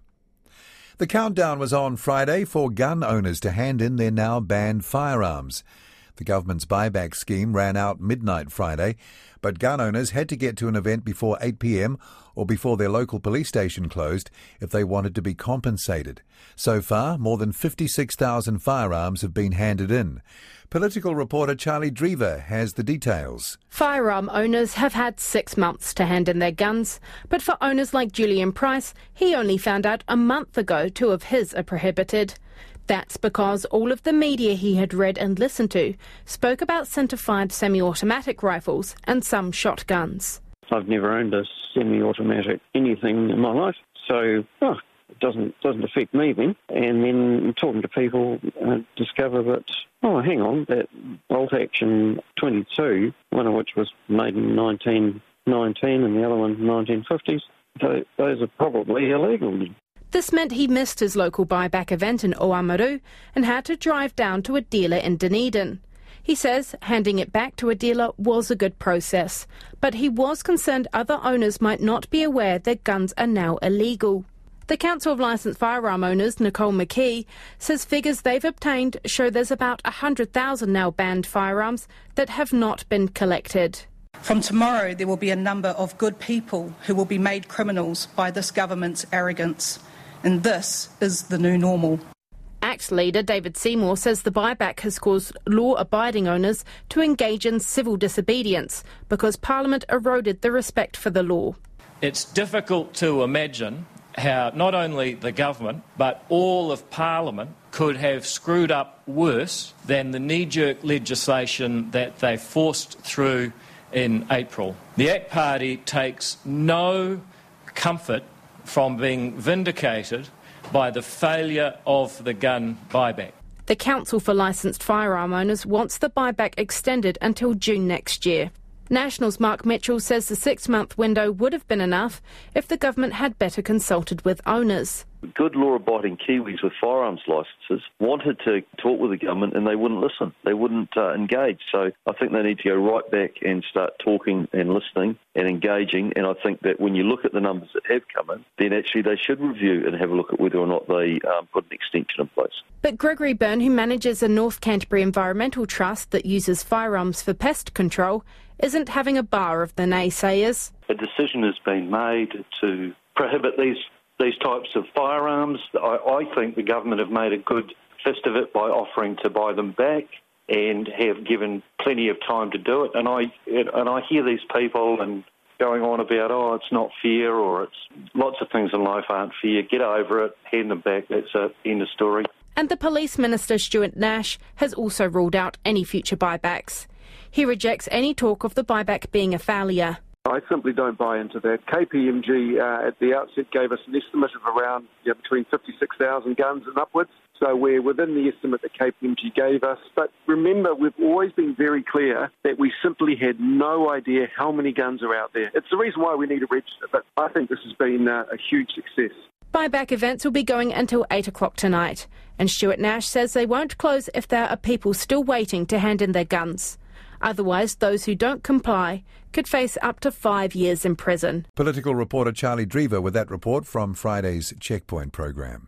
The countdown was on Friday for gun owners to hand in their now banned firearms. The government's buyback scheme ran out midnight Friday, but gun owners had to get to an event before eight p.m. or before their local police station closed if they wanted to be compensated. So far, more than fifty-six thousand firearms have been handed in. Political reporter Charlie Drever has the details. Firearm owners have had six months to hand in their guns, but for owners like Julian Price, he only found out a month ago two of his are prohibited. That's because all of the media he had read and listened to spoke about centre-fired semi-automatic rifles and some shotguns. I've never owned a semi-automatic anything in my life, so oh, it doesn't doesn't affect me then. And then talking to people, I discover that, oh, hang on, that bolt-action twenty-two, one of which was made in nineteen nineteen and the other one nineteen fifties, those are probably illegal. This meant he missed his local buyback event in Oamaru and had to drive down to a dealer in Dunedin. He says handing it back to a dealer was a good process, but he was concerned other owners might not be aware their guns are now illegal. The Council of Licensed Firearm Owners, Nicole McKee, says figures they've obtained show there's about one hundred thousand now banned firearms that have not been collected. From tomorrow, there will be a number of good people who will be made criminals by this government's arrogance. And this is the new normal. ACT leader David Seymour says the buyback has caused law-abiding owners to engage in civil disobedience because Parliament eroded the respect for the law. It's difficult to imagine how not only the government but all of Parliament could have screwed up worse than the knee-jerk legislation that they forced through in April. The ACT Party takes no comfort from being vindicated by the failure of the gun buyback. The Council for Licensed Firearm Owners wants the buyback extended until June next year. National's Mark Mitchell says the six-month window would have been enough if the government had better consulted with owners. Good law-abiding Kiwis with firearms licences wanted to talk with the government and they wouldn't listen. They wouldn't uh, engage. So I think they need to go right back and start talking and listening and engaging. And I think that when you look at the numbers that have come in, then actually they should review and have a look at whether or not they um, put an extension in place. But Gregory Byrne, who manages a North Canterbury Environmental Trust that uses firearms for pest control, isn't having a bar of the naysayers. A decision has been made to prohibit these these types of firearms. I, I think the government have made a good fist of it by offering to buy them back and have given plenty of time to do it. And I and I hear these people and going on about, oh, it's not fair, or it's lots of things in life aren't fair. Get over it, hand them back. That's a end of story. And the Police Minister, Stuart Nash, has also ruled out any future buybacks. He rejects any talk of the buyback being a failure. I simply don't buy into that. K P M G uh, at the outset gave us an estimate of around you know, between fifty-six thousand guns and upwards. So we're within the estimate that K P M G gave us. But remember, we've always been very clear that we simply had no idea how many guns are out there. It's the reason why we need to register. But I think this has been uh, a huge success. Buyback events will be going until eight o'clock tonight. And Stuart Nash says they won't close if there are people still waiting to hand in their guns. Otherwise, those who don't comply could face up to five years in prison. Political reporter Charlie Drever with that report from Friday's Checkpoint programme.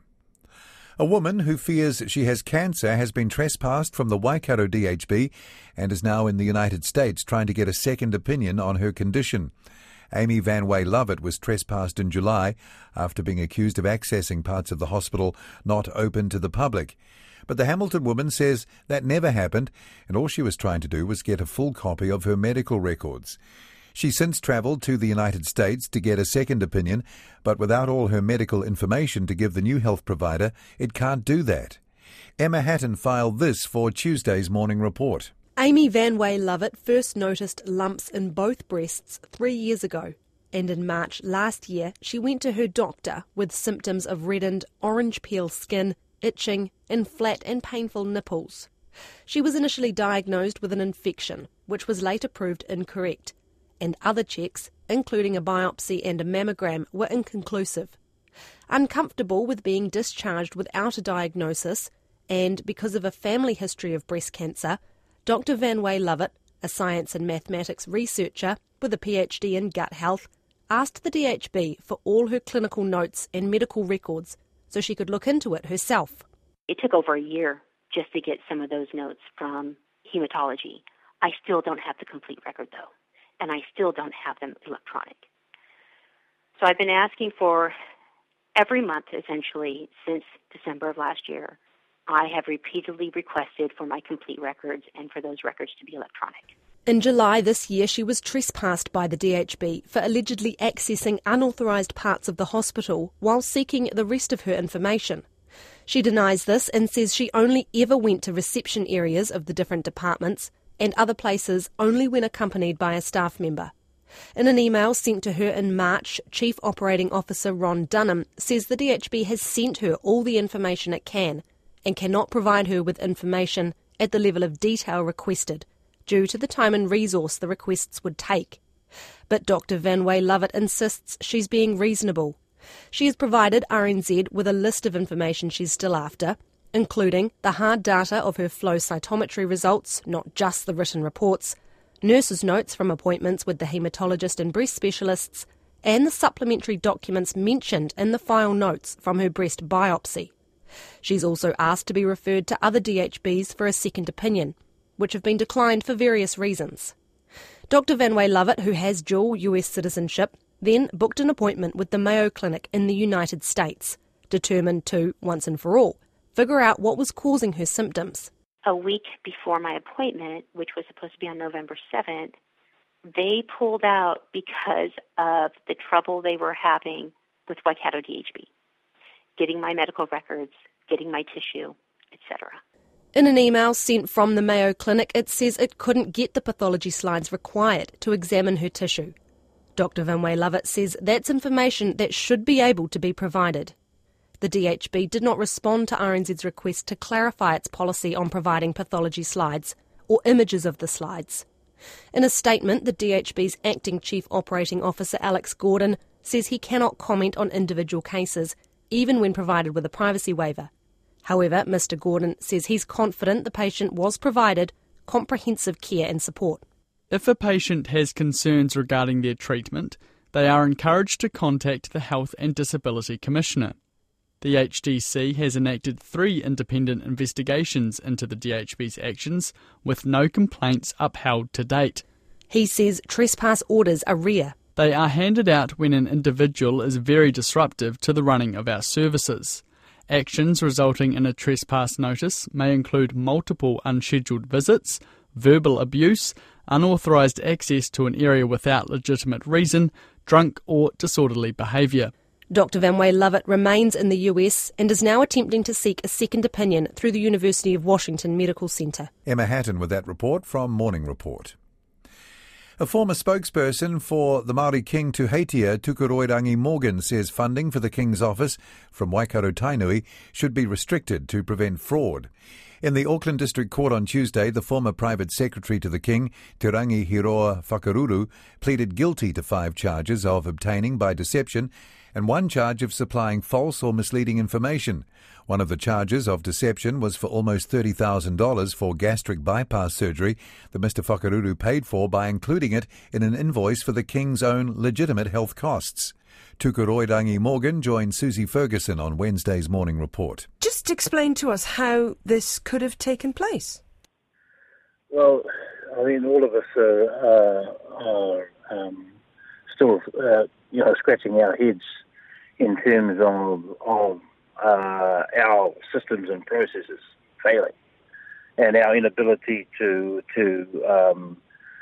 A woman who fears she has cancer has been trespassed from the Waikato D H B and is now in the United States trying to get a second opinion on her condition. Amy Van Way Lovett was trespassed in July after being accused of accessing parts of the hospital not open to the public. But the Hamilton woman says that never happened, and all she was trying to do was get a full copy of her medical records. She's since travelled to the United States to get a second opinion, but without all her medical information to give the new health provider, it can't do that. Emma Hatton filed this for Tuesday's Morning Report. Amy Van Way Lovett first noticed lumps in both breasts three years ago, and in March last year she went to her doctor with symptoms of reddened orange peel skin, itching and flat and painful nipples. She was initially diagnosed with an infection, which was later proved incorrect, and other checks, including a biopsy and a mammogram, were inconclusive. Uncomfortable with being discharged without a diagnosis, and because of a family history of breast cancer, Doctor Van Way Lovett, a science and mathematics researcher with a PhD in gut health, asked the D H B for all her clinical notes and medical records so she could look into it herself. It took over a year just to get some of those notes from hematology. I still don't have the complete record, though, and I still don't have them electronic. So I've been asking for every month, essentially, since December of last year. I have repeatedly requested for my complete records and for those records to be electronic. In July this year, she was trespassed by the D H B for allegedly accessing unauthorised parts of the hospital while seeking the rest of her information. She denies this and says she only ever went to reception areas of the different departments and other places only when accompanied by a staff member. In an email sent to her in March, Chief Operating Officer Ron Dunham says the D H B has sent her all the information it can and cannot provide her with information at the level of detail requested, due to the time and resource the requests would take. But Doctor Van Way Lovett insists she's being reasonable. She has provided R N Z with a list of information she's still after, including the hard data of her flow cytometry results, not just the written reports, nurses' notes from appointments with the haematologist and breast specialists, and the supplementary documents mentioned in the file notes from her breast biopsy. She's also asked to be referred to other D H Bs for a second opinion, which have been declined for various reasons. Doctor Van Way Lovett, who has dual U S citizenship, then booked an appointment with the Mayo Clinic in the United States, determined to, once and for all, figure out what was causing her symptoms. A week before my appointment, which was supposed to be on November seventh, they pulled out because of the trouble they were having with Waikato D H B, getting my medical records, getting my tissue, et cetera. In an email sent from the Mayo Clinic, it says it couldn't get the pathology slides required to examine her tissue. Doctor Van Way Lovett says that's information that should be able to be provided. The D H B did not respond to R N Z's request to clarify its policy on providing pathology slides or images of the slides. In a statement, the D H B's Acting Chief Operating Officer Alex Gordon says he cannot comment on individual cases, even when provided with a privacy waiver. However, Mister Gordon says he's confident the patient was provided comprehensive care and support. If a patient has concerns regarding their treatment, they are encouraged to contact the Health and Disability Commissioner. The H D C has enacted three independent investigations into the D H B's actions, with no complaints upheld to date. He says trespass orders are rare. They are handed out when an individual is very disruptive to the running of our services. Actions resulting in a trespass notice may include multiple unscheduled visits, verbal abuse, unauthorised access to an area without legitimate reason, drunk or disorderly behaviour. Doctor Van Way Lovett remains in the U S and is now attempting to seek a second opinion through the University of Washington Medical Centre. Emma Hatton with that report from Morning Report. A former spokesperson for the Māori King Tuheitia, Tukuroirangi Morgan, says funding for the King's office from Waikato Tainui should be restricted to prevent fraud. In the Auckland District Court on Tuesday, the former private secretary to the King, Te Rangi Hiroa Whakaruru, pleaded guilty to five charges of obtaining by deception and one charge of supplying false or misleading information. One of the charges of deception was for almost thirty thousand dollars for gastric bypass surgery that Mister Whakaruru paid for by including it in an invoice for the King's own legitimate health costs. Tukuroirangi Morgan joined Susie Ferguson on Wednesday's Morning Report. Just explain to us how this could have taken place. Well, I mean, all of us are, uh, are um, still, uh, you know, scratching our heads in terms of, of uh, our systems and processes failing, and our inability to to um,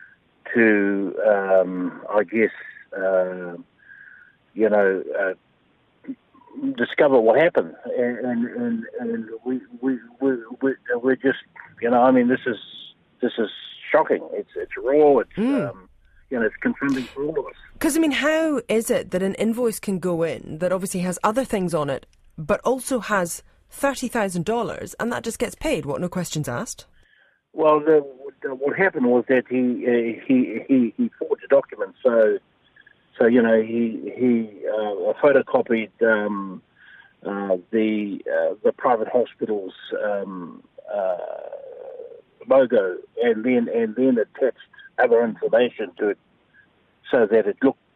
to um, I guess uh, you know uh, discover what happened, and and, and we we we we we're just you know I mean this is this is shocking. It's it's raw. It's mm. um, you know it's confronting for all of us. Because I mean, how is it that an invoice can go in that obviously has other things on it, but also has thirty thousand dollars, and that just gets paid? What, no questions asked? Well, the, the, what happened was that he uh, he he he forged documents. So. So you know he he uh, photocopied um, uh, the uh, the private hospital's um, uh, logo and then and then attached other information to it so that it looked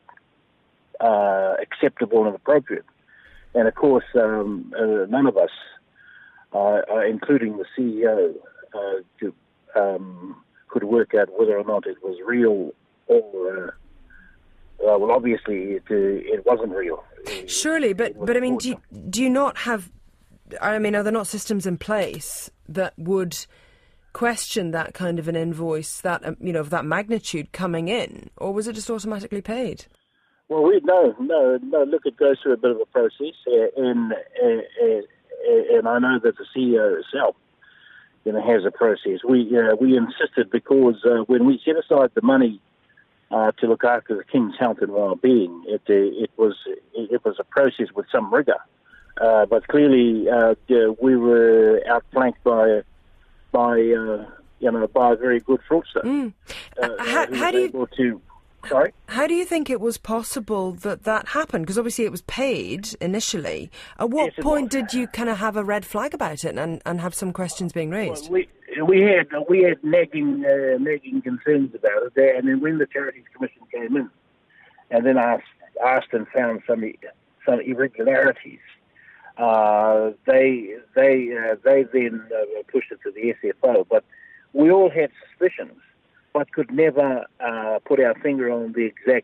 uh, acceptable and appropriate. And of course, um, uh, none of us, uh, uh, including the C E O, uh, could, um, could work out whether or not it was real or. Uh, Uh, well, obviously, it, uh, it wasn't real. Surely, but, but I mean, do you, do you not have... I mean, are there not systems in place that would question that kind of an invoice, that um, you know, of that magnitude coming in? Or was it just automatically paid? Well, we no, no, no. Look, it goes through a bit of a process, uh, and, uh, uh, and I know that the C E O herself, you know, has a process. We, uh, we insisted because uh, when we set aside the money Uh, to look after the King's health and well-being, it uh, it was it was a process with some rigour, uh, but clearly uh, we were outflanked by by uh, you know by a very good fraudster. Mm. Uh, how, how do you able to, sorry? How do you think it was possible that that happened? Because obviously it was paid initially. At what yes, point was. did you kind of have a red flag about it and, and have some questions being raised? Well, we, We had we had nagging uh, nagging concerns about it there, and then when the Charities Commission came in, and then asked asked and found some some irregularities, uh, they they uh, they then uh, pushed it to the S F O. But we all had suspicions, but could never uh, put our finger on the exact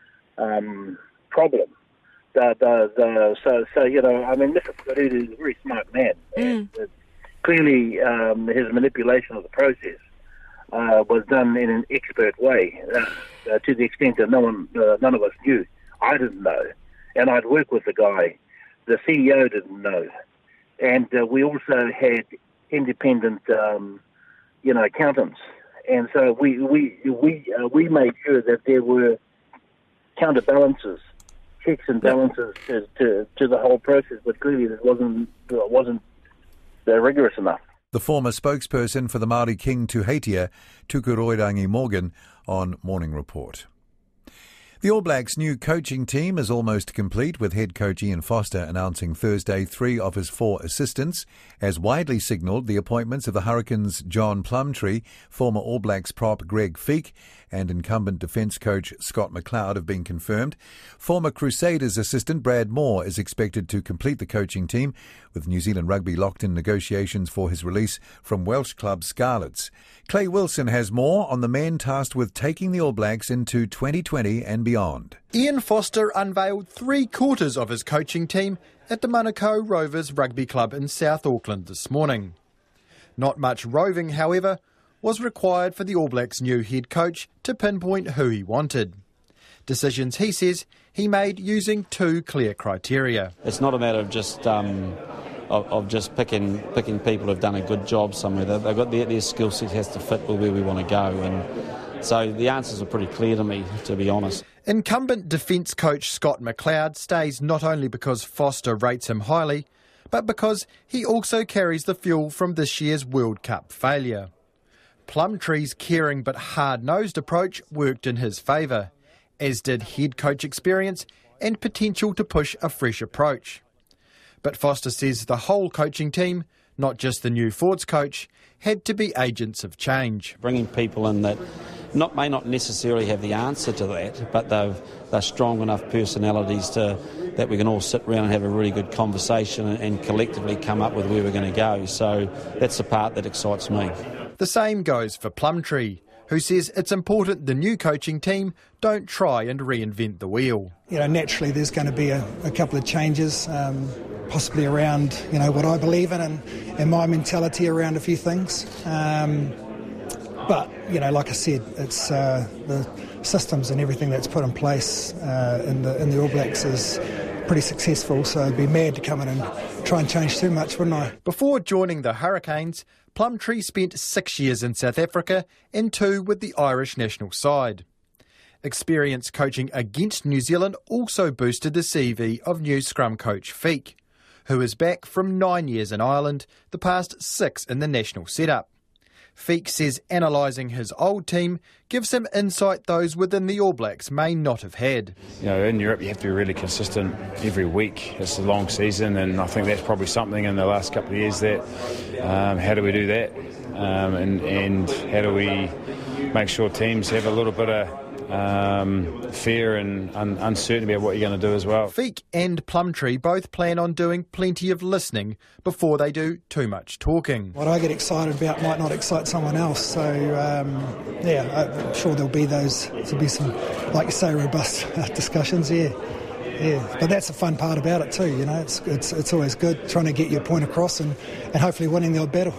um, problem. The, the, the, so so you know, I mean, Mister Karuta is a very smart man. Mm. And, uh, Clearly, um, his manipulation of the process uh, was done in an expert way, uh, uh, to the extent that no one, uh, none of us knew. I didn't know, and I'd worked with the guy. The C E O didn't know, and uh, we also had independent, um, you know, accountants, and so we we we uh, we made sure that there were counterbalances, checks and balances to to, to the whole process. But clearly, it wasn't it wasn't. They're rigorous enough. The former spokesperson for the Māori King Tuheitia, Tukuroirangi Morgan, on Morning Report. The All Blacks' new coaching team is almost complete, with head coach Ian Foster announcing Thursday three of his four assistants. As widely signalled, the appointments of the Hurricanes' John Plumtree, former All Blacks prop Greg Feek, and incumbent defence coach Scott McLeod have been confirmed. Former Crusaders assistant Brad Moore is expected to complete the coaching team, with New Zealand Rugby locked in negotiations for his release from Welsh club Scarlets. Clay Wilson has more on the men tasked with taking the All Blacks into twenty twenty and beyond. Ian Foster unveiled three quarters of his coaching team at the Manukau Rovers Rugby Club in South Auckland this morning. Not much roving, however, was required for the All Blacks' new head coach to pinpoint who he wanted. Decisions, he says, he made using two clear criteria. It's not a matter of just um, of, of just picking picking people who've done a good job somewhere. They've got their, their skill set has to fit with where we want to go, and so the answers are pretty clear to me, to be honest. Incumbent defence coach Scott McLeod stays not only because Foster rates him highly, but because he also carries the fuel from this year's World Cup failure. Plumtree's caring but hard-nosed approach worked in his favour, as did head coach experience and potential to push a fresh approach. But Foster says the whole coaching team, not just the new Fords coach, had to be agents of change. Bringing people in that not may not necessarily have the answer to that, but they've, they're strong enough personalities to that we can all sit around and have a really good conversation and, and collectively come up with where we're going to go. So that's the part that excites me. The same goes for Plumtree, who says it's important the new coaching team don't try and reinvent the wheel. You know, naturally there's going to be a, a couple of changes, um, possibly around, you know, what I believe in and, and my mentality around a few things. Um, but, you know, like I said, it's uh, the systems and everything that's put in place uh, in the in the All Blacks is pretty successful, so I'd be mad to come in and try and change too much, wouldn't I? Before joining the Hurricanes, Plumtree spent six years in South Africa and two with the Irish national side. Experience coaching against New Zealand also boosted the C V of new scrum coach Feek, who is back from nine years in Ireland, the past six in the national setup. Feek says analysing his old team gives him insight those within the All Blacks may not have had. You know, in Europe you have to be really consistent every week. It's a long season, and I think that's probably something in the last couple of years that um, how do we do that, um, and, and how do we make sure teams have a little bit of Um, fear and un- uncertainty about what you're going to do as well. Feek and Plumtree both plan on doing plenty of listening before they do too much talking. What I get excited about might not excite someone else, so um, yeah, I'm sure there'll be those, there'll be some, like you say, robust discussions, yeah. Yeah, but that's the fun part about it too, you know, it's it's it's always good trying to get your point across and, and hopefully winning the odd battle.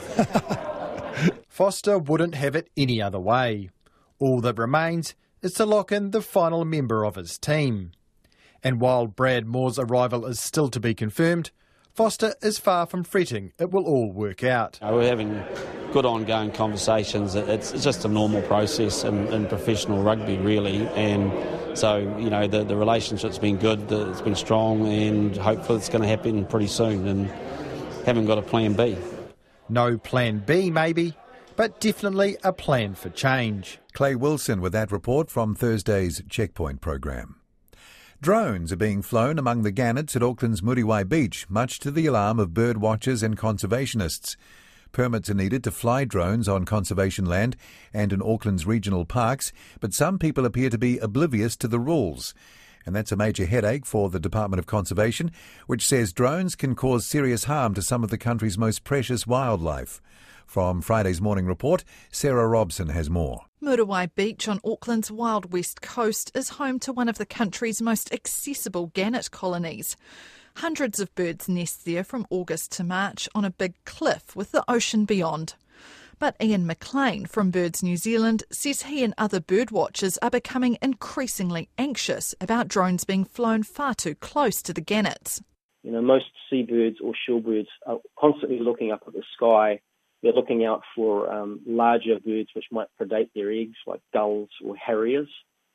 Foster wouldn't have it any other way. All that remains is to lock in the final member of his team. And while Brad Moore's arrival is still to be confirmed, Foster is far from fretting it will all work out. We're having good ongoing conversations. It's just a normal process in, in professional rugby, really. And so, you know, the, the relationship's been good, it's been strong, and hopefully it's going to happen pretty soon. And haven't got a plan B. No plan B, maybe, but definitely a plan for change. Clay Wilson with that report from Thursday's Checkpoint program. Drones are being flown among the gannets at Auckland's Muriwai Beach, much to the alarm of bird watchers and conservationists. Permits are needed to fly drones on conservation land and in Auckland's regional parks, but some people appear to be oblivious to the rules. And that's a major headache for the Department of Conservation, which says drones can cause serious harm to some of the country's most precious wildlife. From Friday's Morning Report, Sarah Robson has more. Muriwai Beach on Auckland's wild west coast is home to one of the country's most accessible gannet colonies. Hundreds of birds nest there from August to March on a big cliff with the ocean beyond. But Ian McLean from Birds New Zealand says he and other bird watchers are becoming increasingly anxious about drones being flown far too close to the gannets. You know, most seabirds or shorebirds are constantly looking up at the sky. They're looking out for um, larger birds which might predate their eggs, like gulls or harriers,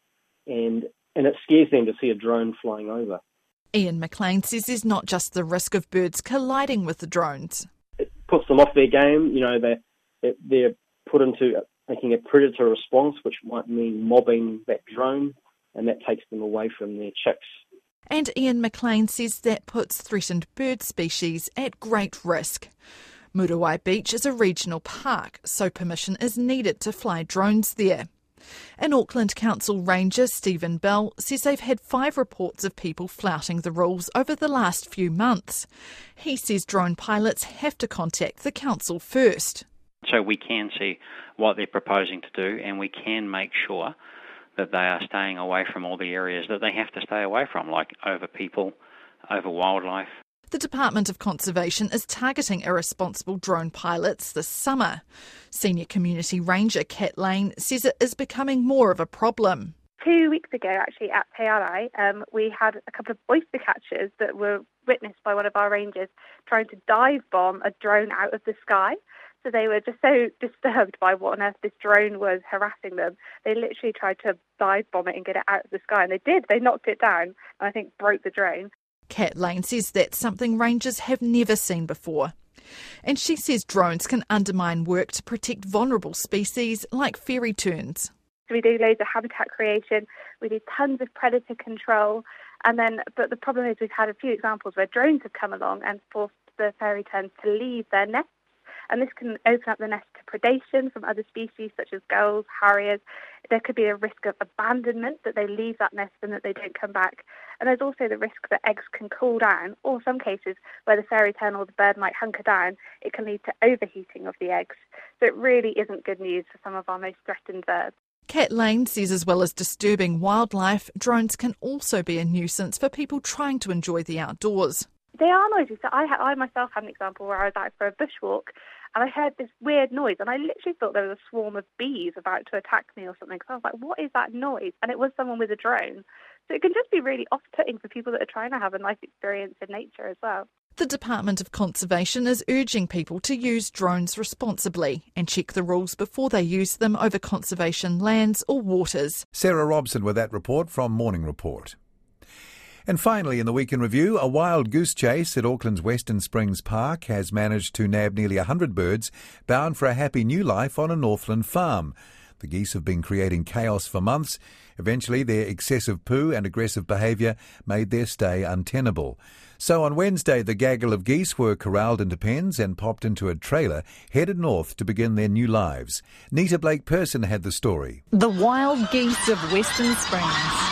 and and it scares them to see a drone flying over. Ian McLean says there's not just the risk of birds colliding with the drones. It puts them off their game. You know, they're, they're put into making a predator response, which might mean mobbing that drone, and that takes them away from their chicks. And Ian McLean says that puts threatened bird species at great risk. Muriwai Beach is a regional park, so permission is needed to fly drones there. An Auckland Council ranger, Stephen Bell, says they've had five reports of people flouting the rules over the last few months. He says drone pilots have to contact the council first. So we can see what they're proposing to do, and we can make sure that they are staying away from all the areas that they have to stay away from, like over people, over wildlife. The Department of Conservation is targeting irresponsible drone pilots this summer. Senior Community Ranger Kat Lane says it is becoming more of a problem. Two weeks ago, actually, at Te Arai, um, we had a couple of oyster catchers that were witnessed by one of our rangers trying to dive bomb a drone out of the sky. So they were just so disturbed by what on earth this drone was harassing them. They literally tried to dive bomb it and get it out of the sky, and they did. They knocked it down and I think broke the drone. Kat Lane says that's something rangers have never seen before. And she says drones can undermine work to protect vulnerable species like fairy terns. We do loads of habitat creation, we do tons of predator control, and then, but the problem is we've had a few examples where drones have come along and forced the fairy terns to leave their nests, and this can open up the nest to predation from other species such as gulls, harriers. There could be a risk of abandonment, that they leave that nest and that they don't come back. And there's also the risk that eggs can cool down, or some cases where the fairy tern or the bird might hunker down, it can lead to overheating of the eggs. So it really isn't good news for some of our most threatened birds. Kat Lane says as well as disturbing wildlife, drones can also be a nuisance for people trying to enjoy the outdoors. They are noisy. So I, I myself had an example where I was out for a bushwalk and I heard this weird noise, and I literally thought there was a swarm of bees about to attack me or something. So I was like, what is that noise? And it was someone with a drone. So it can just be really off-putting for people that are trying to have a nice experience in nature as well. The Department of Conservation is urging people to use drones responsibly and check the rules before they use them over conservation lands or waters. Sarah Robson with that report from Morning Report. And finally, in the Week in Review, a wild goose chase at Auckland's Western Springs Park has managed to nab nearly one hundred birds bound for a happy new life on a Northland farm. The geese have been creating chaos for months. Eventually, their excessive poo and aggressive behaviour made their stay untenable. So on Wednesday, the gaggle of geese were corralled into pens and popped into a trailer, headed north to begin their new lives. Nita Blake-Person had the story. The wild geese of Western Springs.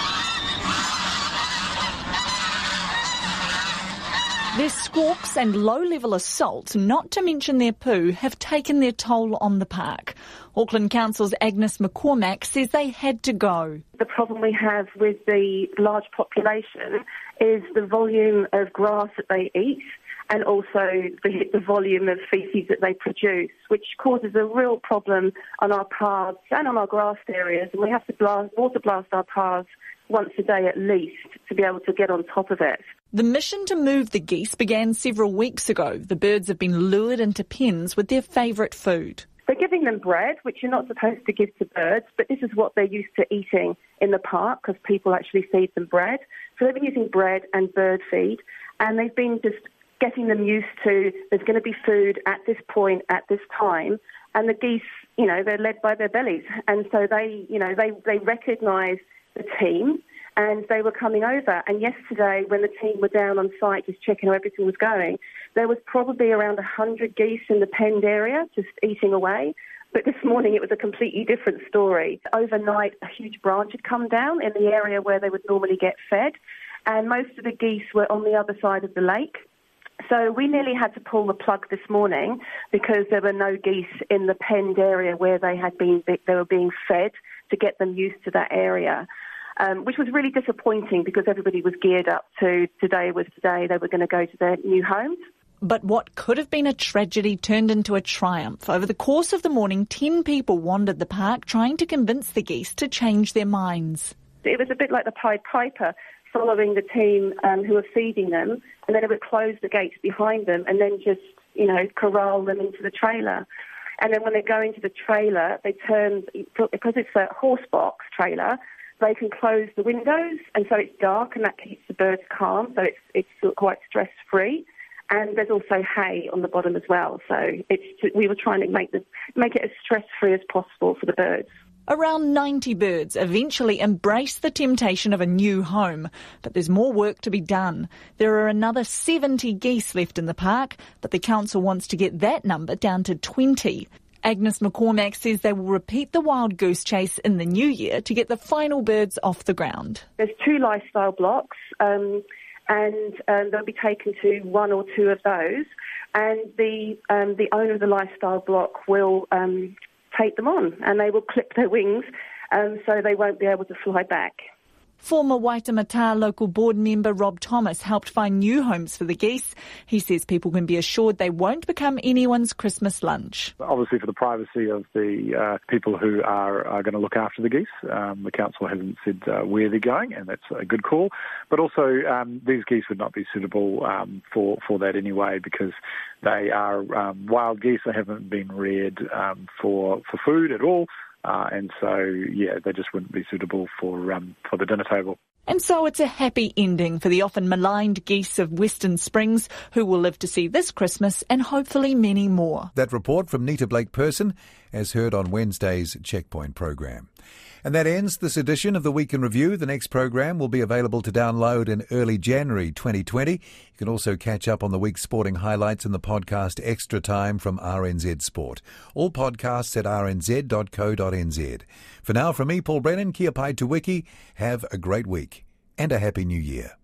Their squawks and low-level assault, not to mention their poo, have taken their toll on the park. Auckland Council's Agnes McCormack says they had to go. The problem we have with the large population is the volume of grass that they eat and also the, the volume of feces that they produce, which causes a real problem on our paths and on our grassed areas. And we have to blast, water blast our paths once a day at least to be able to get on top of it. The mission to move the geese began several weeks ago. The birds have been lured into pens with their favourite food. They're giving them bread, which you're not supposed to give to birds, but this is what they're used to eating in the park because people actually feed them bread. So they've been using bread and bird feed, and they've been just getting them used to there's going to be food at this point, at this time, and the geese, you know, they're led by their bellies. And so they, you know, they, they recognise the team, and they were coming over. And yesterday, when the team were down on site just checking how everything was going, there was probably around one hundred geese in the penned area just eating away. But this morning it was a completely different story. Overnight, a huge branch had come down in the area where they would normally get fed, and most of the geese were on the other side of the lake. So we nearly had to pull the plug this morning because there were no geese in the penned area where they had been they were being fed to get them used to that area. Um, which was really disappointing because everybody was geared up to today was today they were going to go to their new homes. But what could have been a tragedy turned into a triumph. Over the course of the morning, ten people wandered the park trying to convince the geese to change their minds. It was a bit like the Pied Piper following the team um, who were feeding them, and then it would close the gates behind them and then just, you know, corral them into the trailer. And then when they go into the trailer, they turn, because it's a horse box trailer, they can close the windows, and so it's dark, and that keeps the birds calm, so it's it's quite stress-free. And there's also hay on the bottom as well, so it's we were trying to make the make it as stress-free as possible for the birds. Around ninety birds eventually embrace the temptation of a new home, but there's more work to be done. There are another seventy geese left in the park, but the council wants to get that number down to twenty. Agnes McCormack says they will repeat the wild goose chase in the new year to get the final birds off the ground. There's two lifestyle blocks, um, and um, they'll be taken to one or two of those, and the um, the owner of the lifestyle block will um, take them on, and they will clip their wings, um, so they won't be able to fly back. Former Waitemata local board member Rob Thomas helped find new homes for the geese. He says people can be assured they won't become anyone's Christmas lunch. Obviously, for the privacy of the uh, people who are, are going to look after the geese, um, the council hasn't said uh, where they're going, and that's a good call. But also, um, these geese would not be suitable um, for, for that anyway, because they are um, wild geese. They haven't been reared um, for, for food at all. Uh, and so, yeah, they just wouldn't be suitable for um, for the dinner table. And so it's a happy ending for the often maligned geese of Western Springs, who will live to see this Christmas and hopefully many more. That report from Nita Blake-Person, as heard on Wednesday's Checkpoint program. And that ends this edition of the Week in Review. The next program will be available to download in early January twenty twenty. You can also catch up on the week's sporting highlights in the podcast Extra Time from R N Z Sport. All podcasts at r n z dot co dot n z. For now, from me, Paul Brennan, kia pai te wiki. Have a great week and a happy new year.